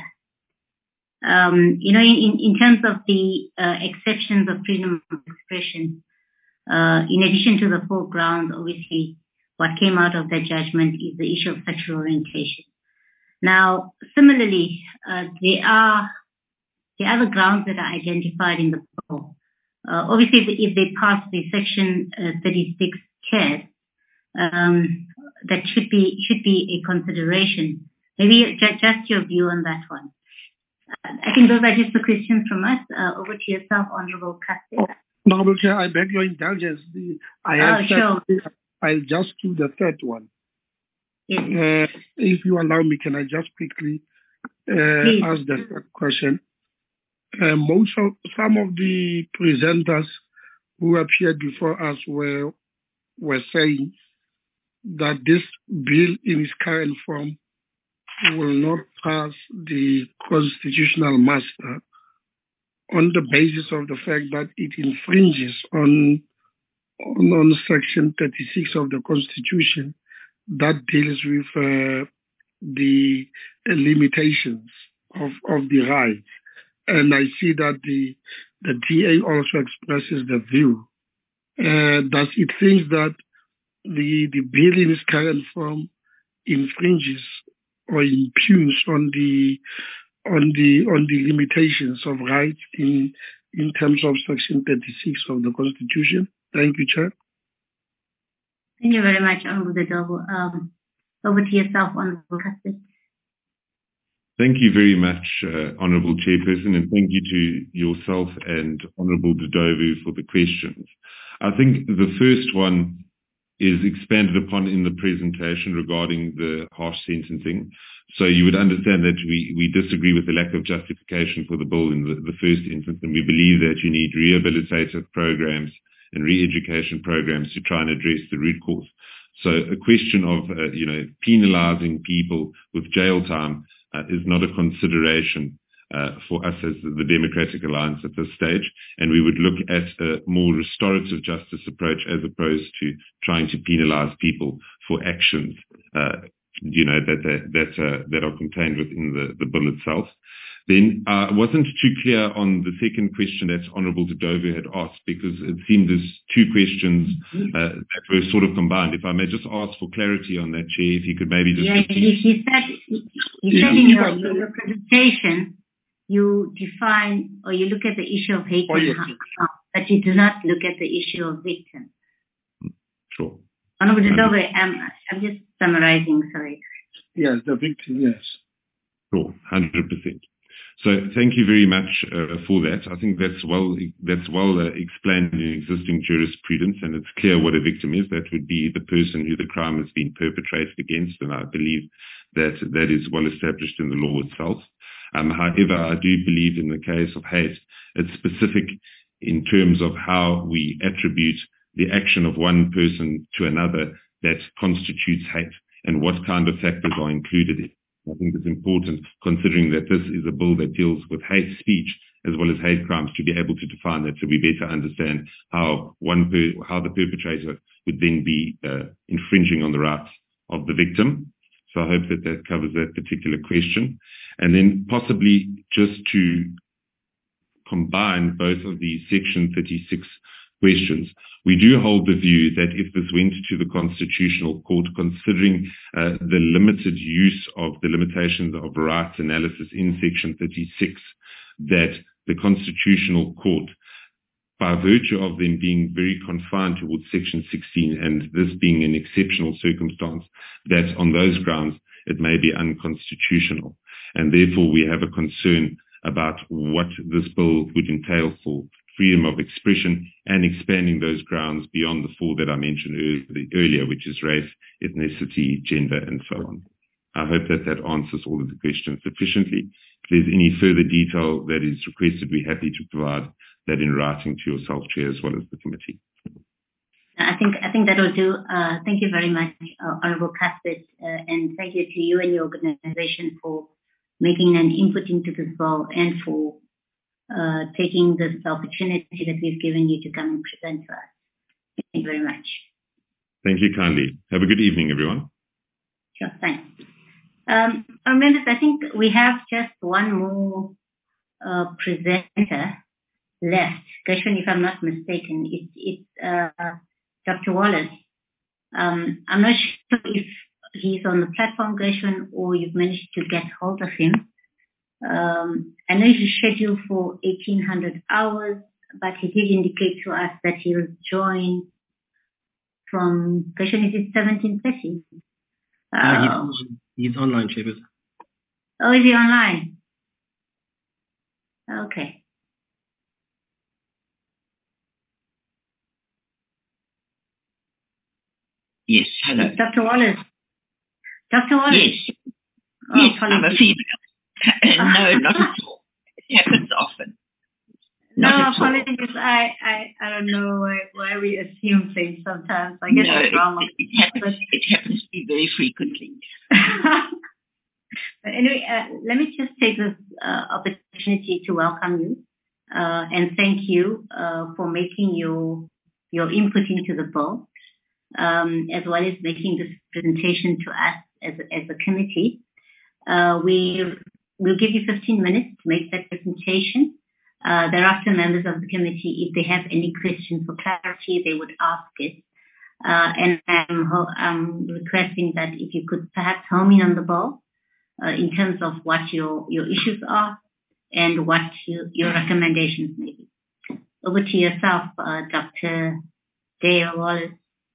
Um, you know, in, in terms of the uh, exceptions of freedom of expression, uh, in addition to the four grounds, obviously, what came out of that judgment is the issue of sexual orientation. Now, similarly, uh, there are the other grounds that are identified in the bill. Uh, obviously, if they pass the Section uh, thirty-six case, um, that should be should be a consideration. Maybe just, just your view on that one. I think those are just the questions from us. Uh, over to yourself, Honourable Catholic. Oh, Honourable Chair, I beg your indulgence. The, I have oh, sure. said, I'll just do the third one. Yes. Uh, if you allow me, can I just quickly uh, ask the third question? Uh, most of, some of the presenters who appeared before us were were saying that this bill in its current form will not pass the constitutional muster on the basis of the fact that it infringes on, on, on Section thirty-six of the Constitution that deals with uh, the uh, limitations of, of the rights. And I see that the, the D A also expresses the view uh, that it thinks that the, the bill in its current form infringes or impugns on the on the on the limitations of rights in in terms of Section thirty-six of the Constitution. Thank you, Chair. Thank you very much, Honorable Dodovo. Um, over to yourself, Honorable Custard. Thank you very much, uh, Honourable Chairperson, and thank you to yourself and Honourable Dodovo for the questions. I think the first one is expanded upon in the presentation regarding the harsh sentencing. So you would understand that we, we disagree with the lack of justification for the bill in the, the first instance, and we believe that you need rehabilitative programs and re-education programs to try and address the root cause. So a question of, uh, you know, penalizing people with jail time uh, is not a consideration uh, for us as the Democratic Alliance at this stage. And we would look at a more restorative justice approach as opposed to trying to penalize people for actions, uh, you know, that, that, that, uh, that are contained within the, the bill itself. Then I uh, wasn't too clear on the second question that Honourable Dodovo had asked, because it seemed there's two questions uh, that were sort of combined. If I may just ask for clarity on that, Chair, if you could maybe just... Yeah, you, you said, you said in your, your presentation, you define or you look at the issue of hate oh, and yes. harm, but you do not look at the issue of victims. Sure. Honourable Dodovo, I'm, I'm just summarising, sorry. Yes, the victim, yes. Sure, one hundred percent. So thank you very much uh, for that. I think that's well that's well uh, explained in existing jurisprudence, and it's clear what a victim is. That would be the person who the crime has been perpetrated against, and I believe that that is well established in the law itself. Um, however, I do believe in the case of hate, it's specific in terms of how we attribute the action of one person to another that constitutes hate, and what kind of factors are included in it. I think it's important, considering that this is a bill that deals with hate speech as well as hate crimes, to be able to define that, so we better understand how one per, how the perpetrator would then be uh, infringing on the rights of the victim. So I hope that that covers that particular question. And then possibly just to combine both of these Section thirty-six questions. We do hold the view that if this went to the Constitutional Court, considering uh, the limited use of the limitations of rights analysis in Section thirty-six, that the Constitutional Court, by virtue of them being very confined towards Section sixteen, and this being an exceptional circumstance, that on those grounds it may be unconstitutional. And therefore we have a concern about what this bill would entail for freedom of expression and expanding those grounds beyond the four that I mentioned earlier, which is race, ethnicity, gender, and so on. I hope that that answers all of the questions sufficiently. If there's any further detail that is requested, we're happy to provide that in writing to yourself, Chair, as well as the committee. I think I think that will do. Uh, thank you very much, uh, Honourable Custard, uh, and thank you to you and your organisation for making an input into this bill and for uh, taking this opportunity that we've given you to come and present to us. Thank you very much. Thank you kindly. Have a good evening, everyone. Sure, thanks. Um, members, I think we have just one more uh, presenter left. Gershwin, if I'm not mistaken, it's, it's uh, Doctor Wallace. Um, I'm not sure if he's on the platform, Gershwin, or you've managed to get hold of him. Um, I know he's scheduled for eighteen hundred hours, but he did indicate to us that he'll join from, Gershwin, is it seventeen thirty? Uh, uh, he's, he's online, Chairperson. Oh, is he online? Okay. Yes, hello. Doctor Wallace. Doctor Wallace. Yes. Oh, yes, I'm a female. No, not at all. It happens often. Not no, apologies. I, I, I don't know why, why we assume things sometimes. I guess no, it's wrong. It, it, happens, it happens to be very frequently. But anyway, uh, let me just take this uh, opportunity to welcome you uh, and thank you uh, for making your your input into the bill, um, as well as making this presentation to us as a, as a committee. Uh, we will give you fifteen minutes to make that presentation. Uh, thereafter, members of the committee, if they have any questions for clarity, they would ask it. Uh, and I'm, I'm requesting that if you could perhaps home in on the bill, uh, in terms of what your, your issues are and what you, your recommendations may be. Over to yourself, uh, Doctor Dale Wallace.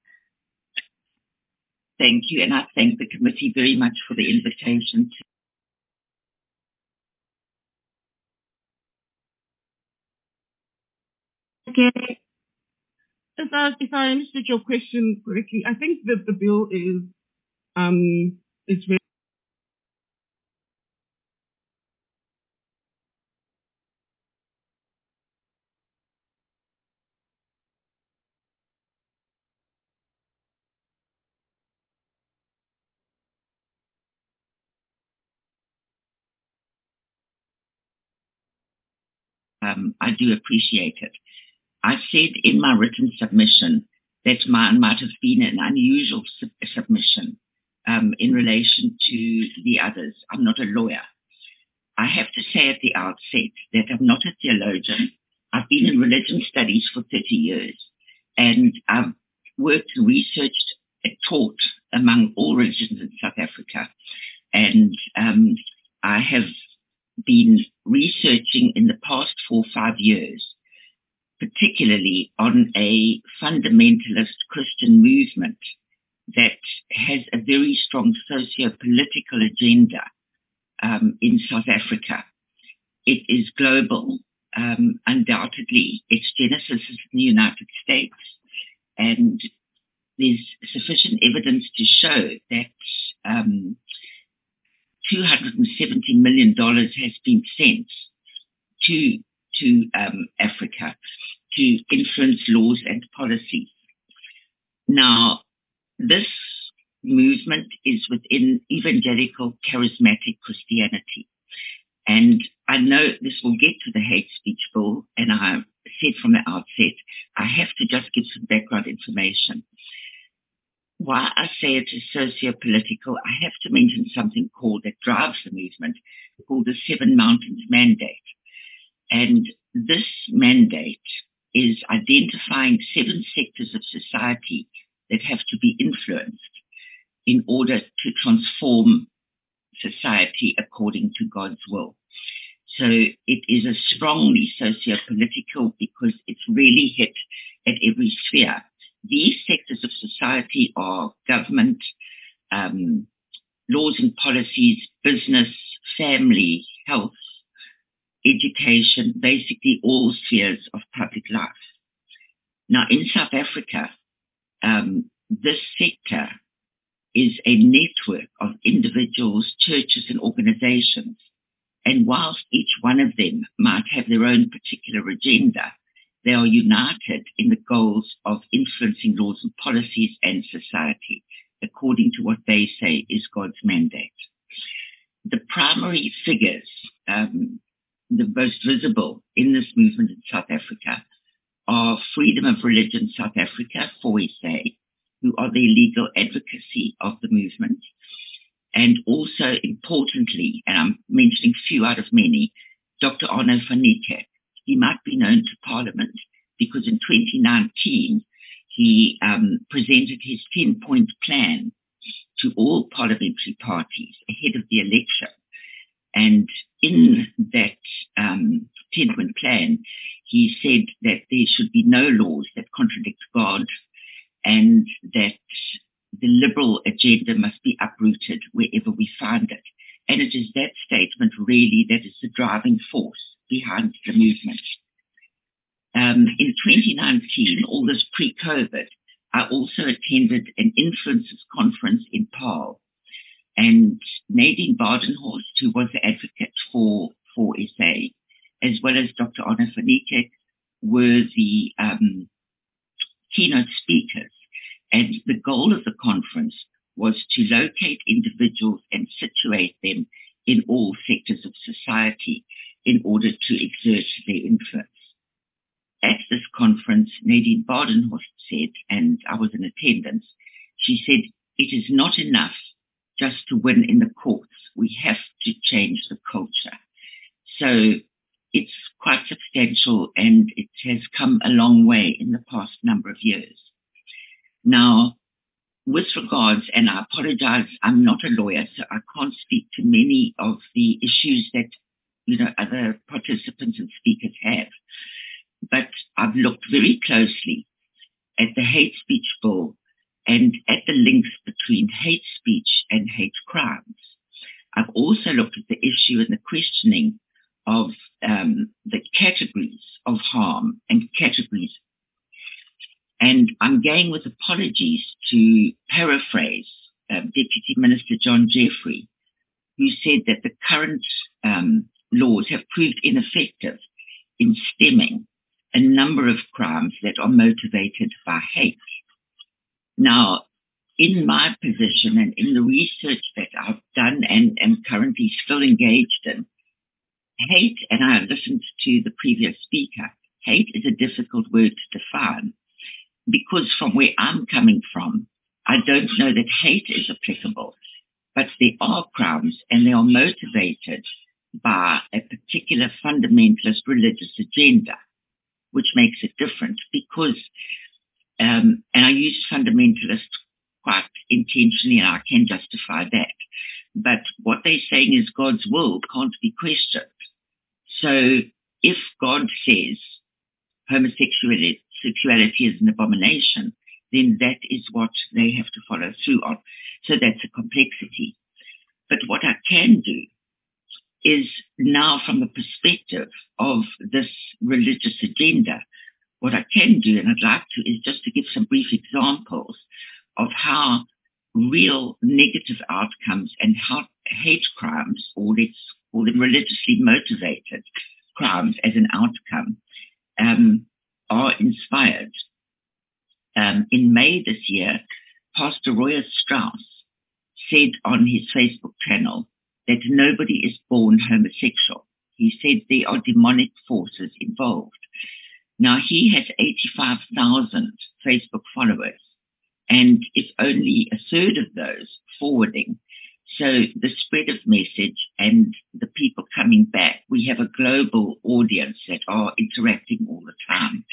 Thank you, and I thank the committee very much for the invitation to Okay. If I, if I understood your question correctly, I think that the bill is um is very um, I do appreciate it. I said in my written submission that mine might have been an unusual sub- submission um, in relation to the others. I'm not a lawyer. I have to say at the outset that I'm not a theologian. I've been in religion studies for thirty years, and I've worked and researched and taught among all religions in South Africa. And um, I have been researching in the past four or five years, particularly on a fundamentalist Christian movement that has a very strong socio-political agenda um, in South Africa. It is global. Um, undoubtedly, its genesis is in the United States, and there's sufficient evidence to show that um, two hundred seventy million dollars has been sent to to um, Africa to influence laws and policies. Now, this movement is within evangelical charismatic Christianity. And I know this will get to the hate speech bill, and I said from the outset, I have to just give some background information. Why I say it is socio-political, I have to mention something called that drives the movement, called the Seven Mountains Mandate. And this mandate is identifying seven sectors of society that have to be influenced in order to transform society according to God's will. So it is a strongly socio-political because it's really hit at every sphere. These sectors of society are government, um, laws and policies, business, family, health, education, basically all spheres of public life. Now, in South Africa, um, this sector is a network of individuals, churches, and organizations. And whilst each one of them might have their own particular agenda, they are united in the goals of influencing laws and policies and society according to what they say is God's mandate. The primary figures, um, the most visible in this movement in South Africa, are Freedom of Religion South Africa, four S A, who are the legal advocacy of the movement. And also, importantly, and I'm mentioning few out of many, Doctor Arno van Niekerk. He might be known to Parliament because in twenty nineteen, he um, presented his ten-point plan to all parliamentary parties ahead of the election. And in that um, ten-point plan, he said that there should be no laws that contradict God, and that the liberal agenda must be uprooted wherever we find it. And it is that statement really that is the driving force behind the movement. Um, in twenty nineteen, all this pre-COVID, I also attended an influencers conference in Paarl. And Nadine Badenhorst, who was the advocate for four S A, as well as Doctor Arno van Niekerk, were the um, keynote speakers. And the goal of the conference was to locate individuals and situate them in all sectors of society in order to exert their influence. At this conference, Nadine Badenhorst said, and I was in attendance, she said, it is not enough just to win in the courts. We have to change the culture. So it's quite substantial, and it has come a long way in the past number of years. Now, with regards, and I apologize, I'm not a lawyer, so I can't speak to many of the issues that, you know, other participants and speakers have. But I've looked very closely at the hate speech bill and at the links between hate speech and hate crimes. I've also looked at the issue and the questioning of um, the categories of harm and categories. And I'm going with apologies to paraphrase uh, Deputy Minister John Jeffrey, who said that the current um, laws have proved ineffective in stemming a number of crimes that are motivated by hate. Now, in my position and in the research that I've done and am currently still engaged in, hate, and I listened to the previous speaker, hate is a difficult word to define because from where I'm coming from, I don't know that hate is applicable, but there are crimes and they are motivated by a particular fundamentalist religious agenda, which makes it different because, um, and I use fundamentalist quite intentionally, and I can justify that. But what they're saying is God's will can't be questioned. So if God says homosexuality sexuality is an abomination, then that is what they have to follow through on. So that's a complexity. But what I can do is now from the perspective of this religious agenda, what I can do, and I'd like to, is just to give some brief examples of how real negative outcomes and how hate crimes, or let's call them religiously motivated crimes as an outcome, um, are inspired. Um, in May this year, Pastor Roy Strauss said on his Facebook channel that nobody is born homosexual. He said there are demonic forces involved. Now, he has eighty-five thousand Facebook followers, and if only a third of those forwarding. So the spread of message and the people coming back, we have a global audience that are interacting all the time.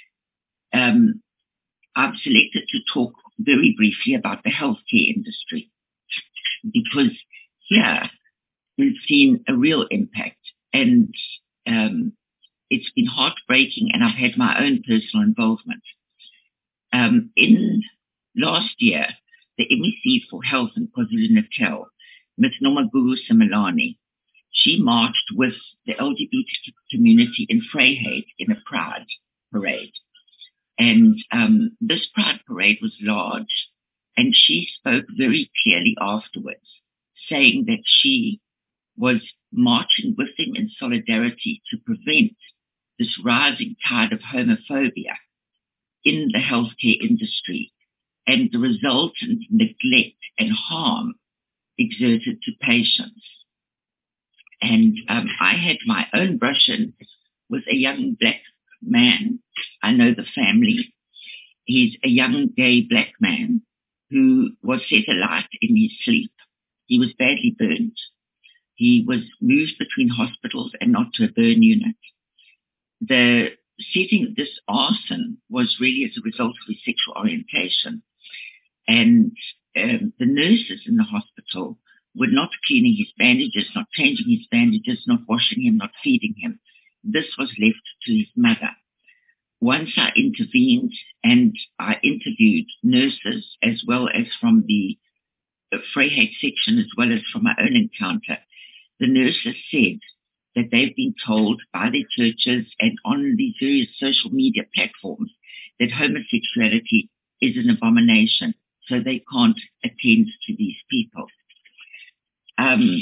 Um, I've selected to talk very briefly about the healthcare industry because here we've seen a real impact, and um, it's been heartbreaking, and I've had my own personal involvement. Um, in last year, the M E C for Health in KwaZulu-Natal, Miz Nomaguru Simelane, she marched with the L G B T community in Vryheid in a pride parade. And um, this pride parade was large, and she spoke very clearly afterwards, saying that she was marching with them in solidarity to prevent this rising tide of homophobia in the healthcare industry and the resultant neglect and harm exerted to patients. And um, I had my own brush-in with a young black man. I know the family. He's a young gay black man who was set alight in his sleep. He was badly burned. He was moved between hospitals and not to a burn unit. The setting of this arson was really as a result of his sexual orientation. And um, the nurses in the hospital were not cleaning his bandages, not changing his bandages, not washing him, not feeding him. This was left to his mother. Once I intervened and I interviewed nurses as well as from the Vryheid section as well as from my own encounter, the nurses said that they've been told by their churches and on these various social media platforms that homosexuality is an abomination, so they can't attend to these people. Um,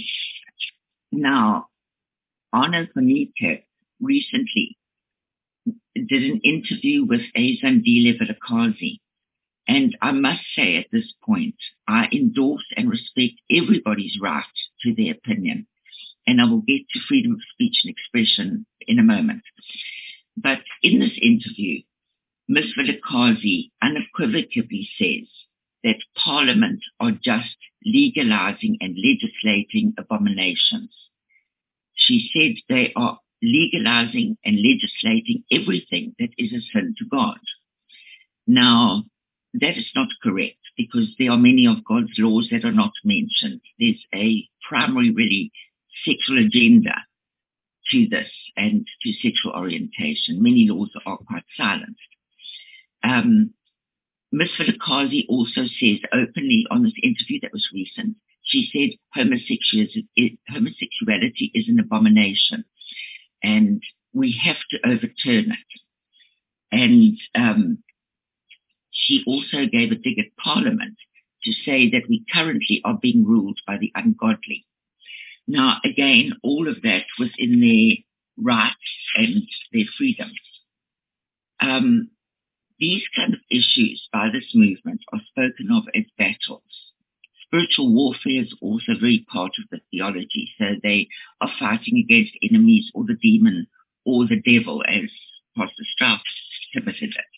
now, Arno Bonita recently did an interview with Azandile Vilakazi, and I must say at this point, I endorse and respect everybody's right to their opinion, and I will get to freedom of speech and expression in a moment. But in this interview, Miz Vilakazi unequivocally says that Parliament are just legalizing and legislating abominations. She said they are legalizing and legislating everything that is a sin to God. Now, that is not correct, because there are many of God's laws that are not mentioned. There's a primary, really, sexual agenda to this and to sexual orientation. Many laws are quite silenced. Um, Miz Vilakazi also says openly on this interview that was recent, she said homosexuality, homosexuality is an abomination and we have to overturn it. And um, she also gave a dig at Parliament to say that we currently are being ruled by the ungodly. Now, again, all of that within their rights and their freedoms. Um, these kind of issues by this movement are spoken of as battles. Spiritual warfare is also very part of the theology. So they are fighting against enemies or the demon or the devil, as Pastor Strauss submitted it.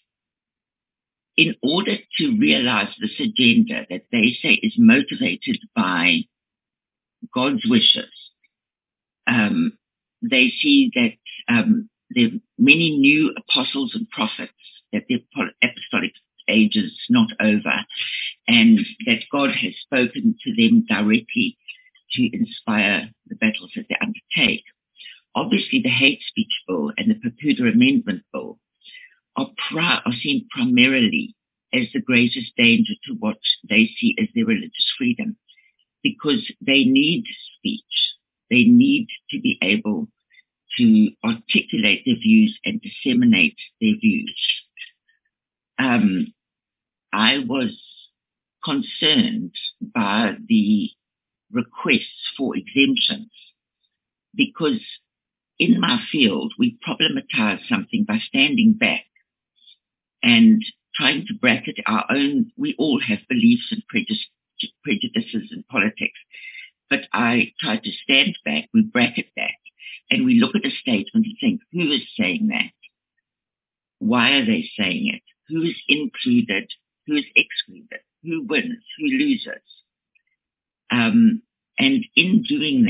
In order to realize this agenda that they say is motivated by God's wishes, um, they see that um, there are many new apostles and prophets, that the apostolic age is not over, and that God has spoken to them directly to inspire the battles that they undertake. Obviously, the hate speech bill and the Papuda Amendment bill are, pri- are seen primarily as the greatest danger to what they see as their religious freedom, because they need speech. They need to be able to articulate their views and disseminate their views. Um, I was concerned by the requests for exemptions because in my field, we problematize something by standing back and trying to bracket our own. We all have beliefs and prejudice, prejudices in politics, but I try to stand back, we bracket that, and we look at a statement and think, who is saying that? Why are they saying it? Who is included? Who is excluded? Who wins? Who loses? Um, and in doing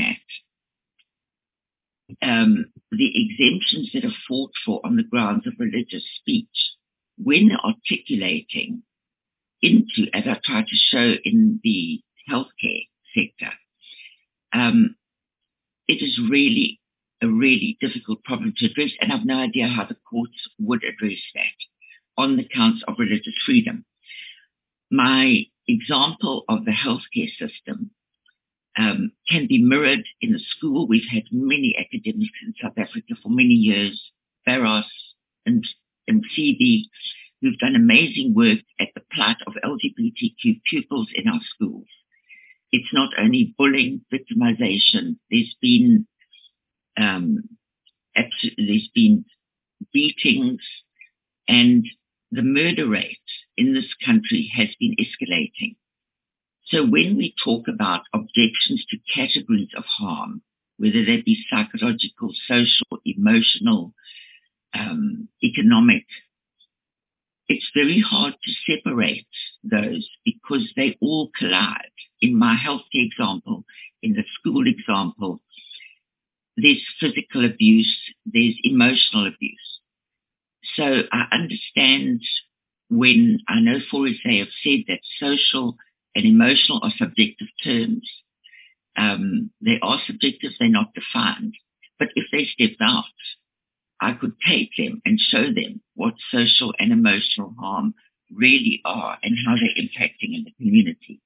that, um, the exemptions that are fought for on the grounds of religious speech, when articulating into, as I try to show in the healthcare sector, um, it is really a really difficult problem to address, and I've no idea how the courts would address that on the counts of religious freedom. My example of the healthcare system um, can be mirrored in the school. We've had many academics in South Africa for many years, Barros and, and Phoebe, who've done amazing work at the plight of L G B T Q pupils in our schools. It's not only bullying, victimization. There's been um, there's been beatings, and the murder rate in this country has been escalating. So when we talk about objections to categories of harm, whether they be psychological, social, emotional, um, economic, it's very hard to separate those because they all collide. In my healthcare example, in the school example, there's physical abuse, there's emotional abuse. So I understand when, I know Forisay have said that social and emotional are subjective terms. Um, they are subjective, they're not defined. But if they stepped out, I could take them and show them what social and emotional harm really are and how they're impacting in the community.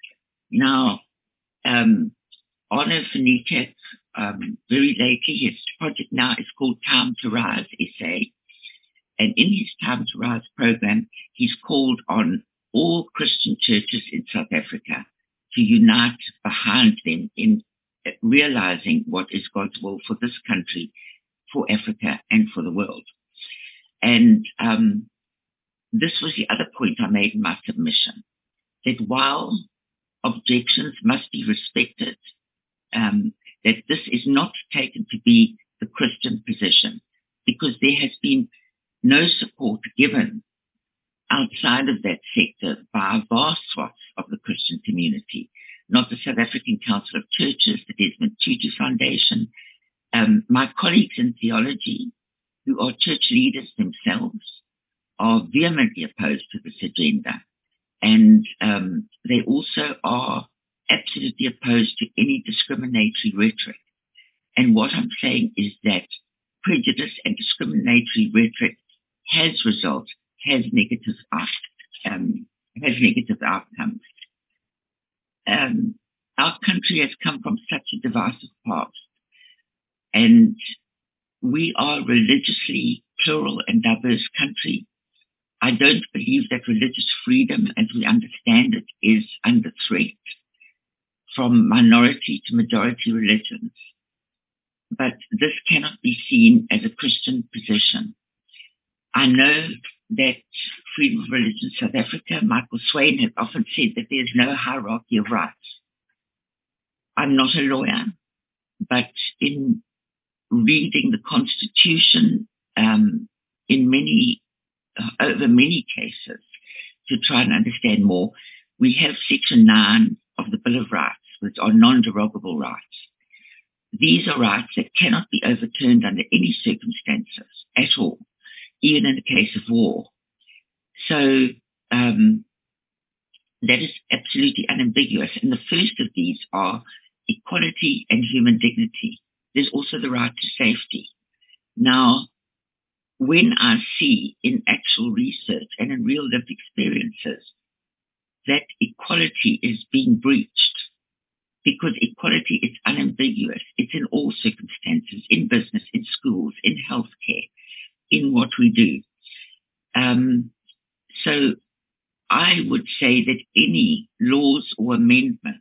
Now, um, Arno Verniekerk, um, very lately, his project now is called Time to Rise S A. And in his Time to Rise program, he's called on all Christian churches in South Africa to unite behind them in realizing what is God's will for this country, for Africa, and for the world. And um, this was the other point I made in my submission, that while objections must be respected, um, that this is not taken to be the Christian position, because there has been no support given outside of that sector by vast swaths of the Christian community, not the South African Council of Churches, the Desmond Tutu Foundation. Um, my colleagues in theology, who are church leaders themselves, are vehemently opposed to this agenda. And um, they also are absolutely opposed to any discriminatory rhetoric. And what I'm saying is that prejudice and discriminatory rhetoric has results, has negative, um, has negative outcomes. Um, our country has come from such a divisive past, and we are a religiously plural and diverse country. I don't believe that religious freedom, as we understand it, is under threat from minority to majority religions. But this cannot be seen as a Christian position. I know that Freedom of Religion South Africa, Michael Swain, has often said that there's no hierarchy of rights. I'm not a lawyer, but in reading the Constitution um, in many, uh, over many cases, to try and understand more, we have Section nine of the Bill of Rights, which are non-derogable rights. These are rights that cannot be overturned under any circumstances at all, even in the case of war. So um, that is absolutely unambiguous. And the first of these are equality and human dignity. There's also the right to safety. Now, when I see in actual research and in real lived experiences that equality is being breached, because equality is unambiguous, it's in all circumstances, in business, in schools, in healthcare, in what we do. Um, so I would say that any laws or amendments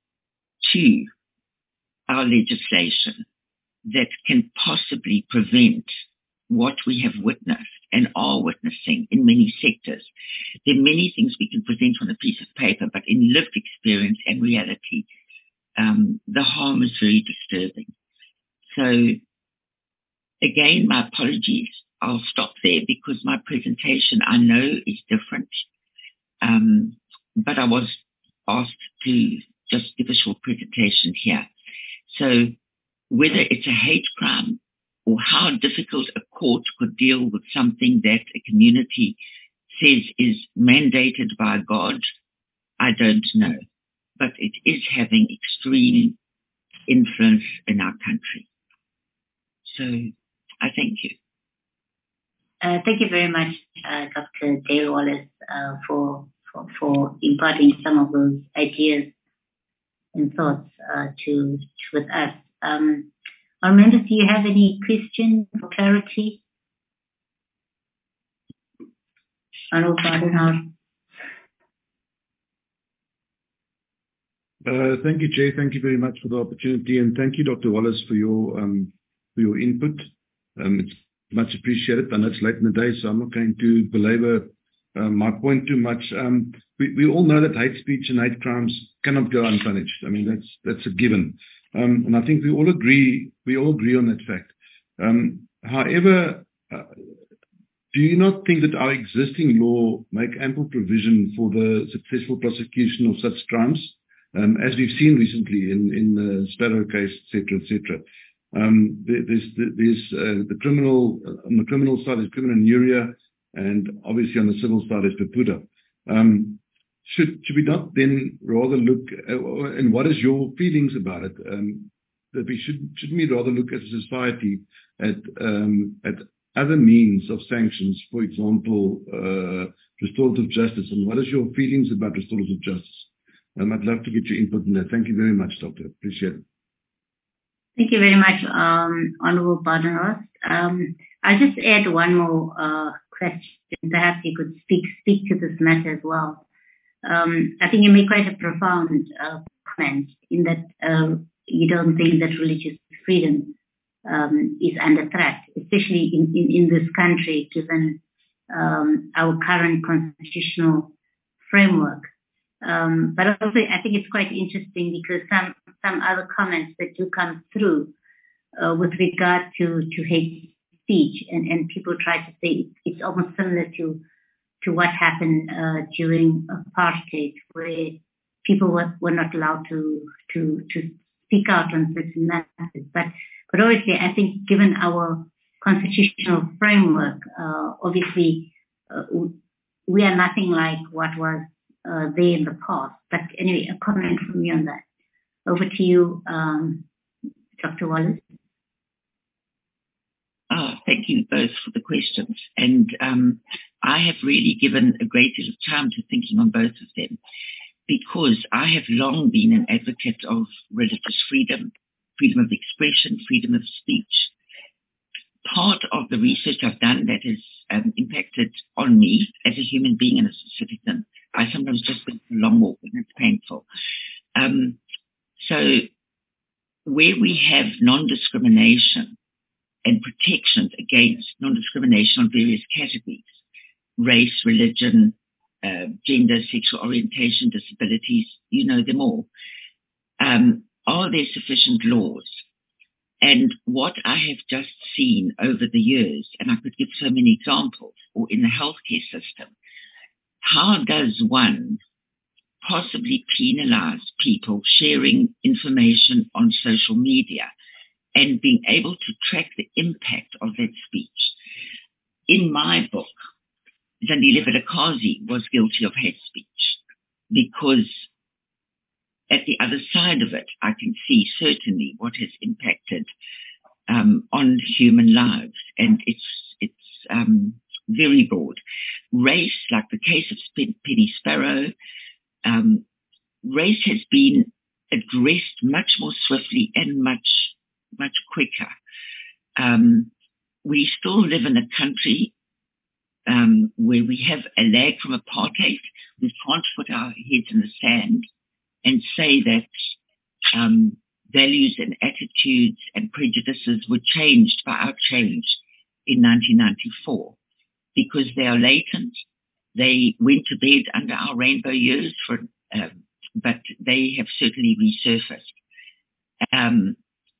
to our legislation that can possibly prevent what we have witnessed and are witnessing in many sectors. There are many things we can present on a piece of paper, but in lived experience and reality, um, the harm is very disturbing. So again, my apologies. I'll stop there because my presentation, I know, is different. Um, but I was asked to just give a short presentation here. So whether it's a hate crime or how difficult a court could deal with something that a community says is mandated by God, I don't know. But it is having extreme influence in our country. So I thank you. Uh, thank you very much, uh, Doctor Dale Wallace, uh, for, for for imparting some of those ideas and thoughts uh, to, to with us. Um, our members, do you have any questions for clarity? Arnold Badenhauer. Uh, thank you, Chair. Thank you very much for the opportunity, and thank you, Doctor Wallace, for your um, for your input. Um, it's much appreciated. I know it's late in the day, so I'm not going to belabor uh, my point too much. Um, we, we all know that hate speech and hate crimes cannot go unpunished. I mean, that's that's a given, um, and I think we all agree. We all agree on that fact. Um, however, uh, do you not think that our existing law make ample provision for the successful prosecution of such crimes? Um, as we've seen recently in, in the Sparrow case, et cetera, et cetera. Um, there, there's there's uh, the criminal, on the criminal side is criminal iuria, and obviously on the civil side is pepuda. Um, should, should we not then rather look, uh, and what is your feelings about it? Um, that we should, shouldn't we rather look as a society at, um, at other means of sanctions, for example, uh, restorative justice, and what is your feelings about restorative justice? Um, I'd love to get your input on that. Thank you very much, Doctor. Appreciate it. Thank you very much, um, Honorable Badenhorst. Um, I'll just add one more uh, question. Perhaps you could speak speak to this matter as well. Um, I think you made quite a profound uh, comment in that uh, you don't think that religious freedom um, is under threat, especially in, in, in this country, given um, our current constitutional framework. Um, but also, I think it's quite interesting because some some other comments that do come through uh, with regard to, to hate speech, and, and people try to say it's almost similar to to what happened uh, during apartheid, where people were, were not allowed to to to speak out on certain matters. But but obviously, I think given our constitutional framework, uh, obviously uh, we are nothing like what was uh, there in the past. But anyway, a comment from you on that. Over to you, um, Doctor Wallace. Oh, thank you both for the questions. And um, I have really given a great deal of time to thinking on both of them, because I have long been an advocate of religious freedom, freedom of expression, freedom of speech. Part of the research I've done that has um, impacted on me as a human being and as a citizen, I sometimes just go for a long walk and it's painful. Um, so where we have non-discrimination and protections against non-discrimination on various categories, race, religion, uh, gender, sexual orientation, disabilities, you know them all. Um, are there sufficient laws? And what I have just seen over the years, and I could give so many examples, or in the healthcare system, how does one possibly penalize people sharing information on social media and being able to track the impact of that speech? In my book, Zandile Vilakazi was guilty of hate speech, because at the other side of it, I can see certainly what has impacted um, on human lives, and it's it's um, very broad. Race, like the case of Penny Sparrow, um, race has been addressed much more swiftly and much much quicker. Um, we still live in a country um, where we have a lag from apartheid. We can't put our heads in the sand and say that um, values and attitudes and prejudices were changed by our change in nineteen ninety-four, because they are latent. They went to bed under our rainbow years, for, um, but they have certainly resurfaced. Um,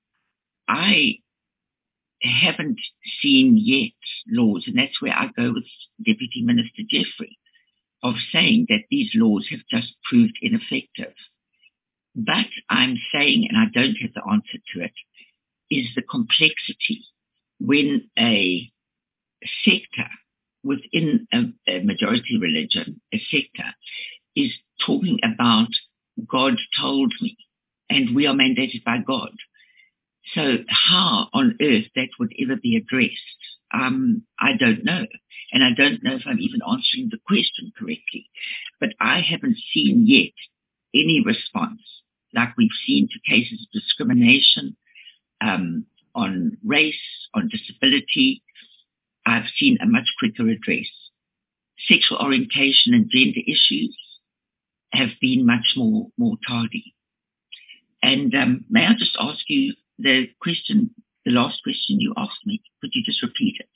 I haven't seen yet laws, and that's where I go with Deputy Minister Jeffrey, of saying that these laws have just proved ineffective. But I'm saying, and I don't have the answer to it, is the complexity when a sector within a, a majority religion, a sector, is talking about God told me, and we are mandated by God. So how on earth that would ever be addressed, um, I don't know. And I don't know if I'm even answering the question correctly. But I haven't seen yet any response like we've seen to cases of discrimination um, on race, on disability. I've seen a much quicker address. Sexual orientation and gender issues have been much more, more tardy. And um, may I just ask you the question, the last question you asked me? Could you just repeat it?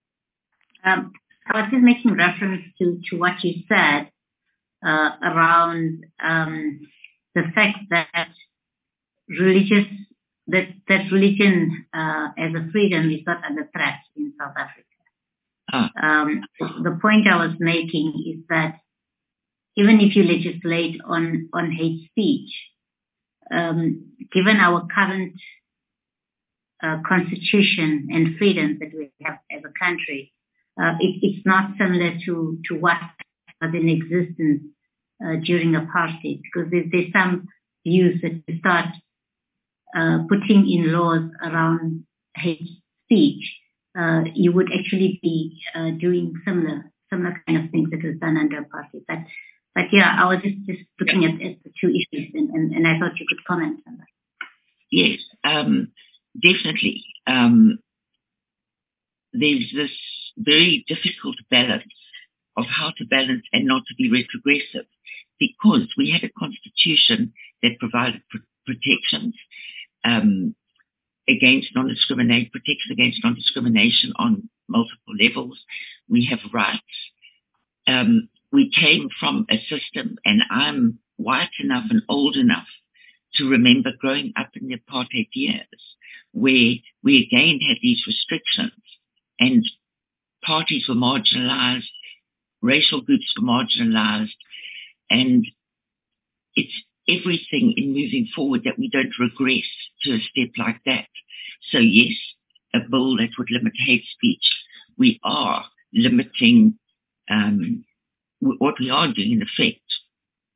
Um, I was just making reference to, to what you said uh, around um, the fact that religious that that religion uh, as a freedom is not under threat in South Africa. Ah. Um, the point I was making is that even if you legislate on on hate speech, um, given our current uh, constitution and freedoms that we have as a country, uh, it, it's not similar to to what was in existence uh, during apartheid, because there's, there's some views that you start uh, putting in laws around hate speech, uh, you would actually be uh, doing similar similar kind of things that was done under apartheid. But but yeah, I was just, just looking at, at the two issues, and, and, and I thought you could comment on that. Yes, um, definitely. Um, there's this very difficult balance of how to balance and not to be retrogressive, because we had a constitution that provided pr- protections um, against non-discrimination, protection against non-discrimination on multiple levels. We have rights. Um, we came from a system, and I'm white enough and old enough to remember growing up in the apartheid years, where we again had these restrictions, and parties were marginalized, racial groups were marginalized, and it's everything in moving forward that we don't regress to a step like that. So yes, a bill that would limit hate speech. We are limiting um, what we are doing in effect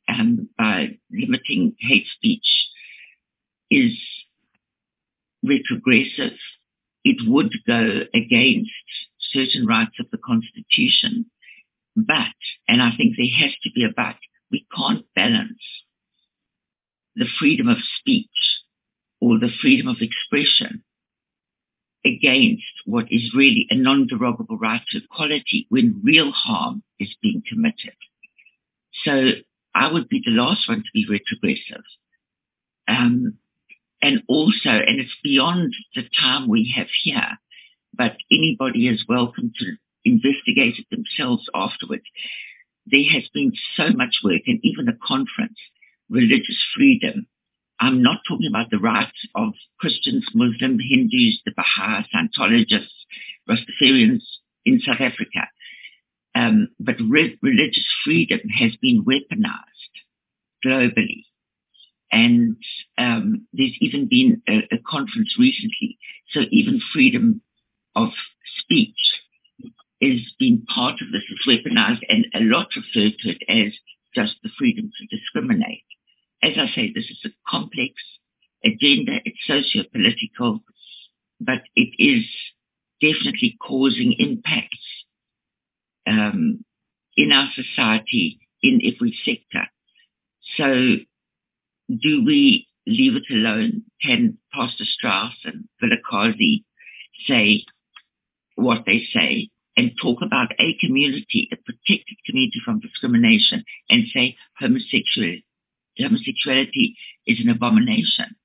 um, by limiting hate speech is retrogressive. It would go against certain rights of the Constitution. But, and I think there has to be a but, we can't balance the freedom of speech or the freedom of expression against what is really a non-derogable right to equality when real harm is being committed. So I would be the last one to be retrogressive. Um, and also, and it's beyond the time we have here, but anybody is welcome to investigate it themselves afterwards. There has been so much work, and even a conference, religious freedom. I'm not talking about the rights of Christians, Muslims, Hindus, the Baha'i, Scientologists, Rastafarians in South Africa. Um, but re- religious freedom has been weaponized globally. And um, there's even been a, a conference recently. So even freedom of speech is being part of this. It's weaponized, and a lot refer to it as just the freedom to discriminate. As I say, this is a complex agenda. It's socio-political, but it is definitely causing impacts um, in our society, in every sector. So do we leave it alone? Can Pastor Strauss and Vilakazi say what they say and talk about a community, a protected community from discrimination, and say homosexuality, homosexuality is an abomination?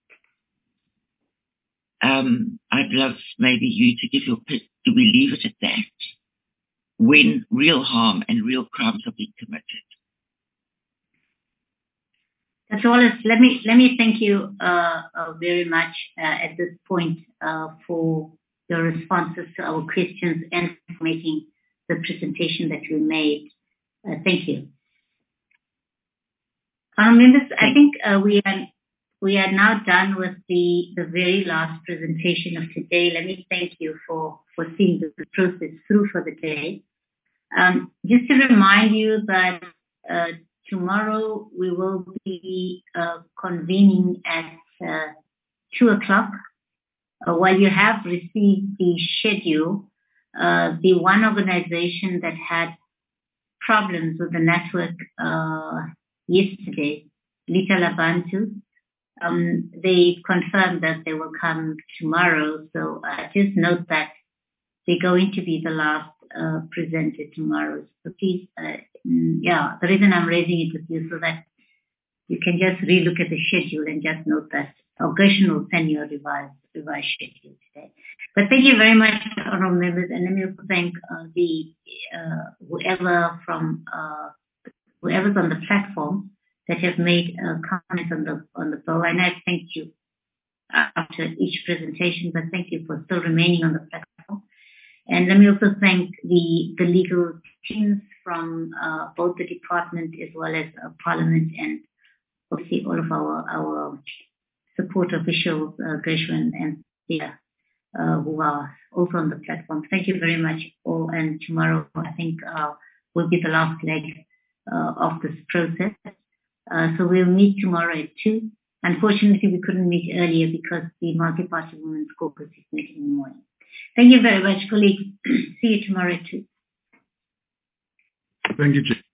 Um, I'd love maybe you to give your pitch. Do we leave it at that when real harm and real crimes are being committed? Doctor Wallace, let me let me thank you uh, uh, very much uh, at this point uh, for your responses to our questions and for making the presentation that you made. Uh, thank you. Um, members, I think uh, we are we are now done with the the very last presentation of today. Let me thank you for for seeing the process through for the day. Um, just to remind you that. Uh, Tomorrow we will be uh, convening at uh, two o'clock. Uh, while you have received the schedule, uh, the one organization that had problems with the network uh, yesterday, Lita Labantu, um, they confirmed that they will come tomorrow. So uh, just note that they're going to be the last uh, presenter tomorrow. So please, uh, yeah, the reason I'm raising it with you so that you can just relook at the schedule and just note that Gershon will send you a revised, revised schedule today. But thank you very much, honorable members, and let me also thank uh, the uh, whoever from uh, whoever's on the platform that have made uh, comments on the on the bill. And I thank you after each presentation, but thank you for still remaining on the platform. And let me also thank the, the legal teams from uh, both the department as well as uh, Parliament, and obviously all of our, our support officials, uh, Gershwin and Thea, uh, who are also on the platform. Thank you very much all. And tomorrow, I think, uh, will be the last leg uh, of this process. Uh, so we'll meet tomorrow at two. Unfortunately, we couldn't meet earlier because the Multi-Party Women's Caucus is meeting in the morning. Thank you very much, colleagues. See you tomorrow at two. Thank you, Jay.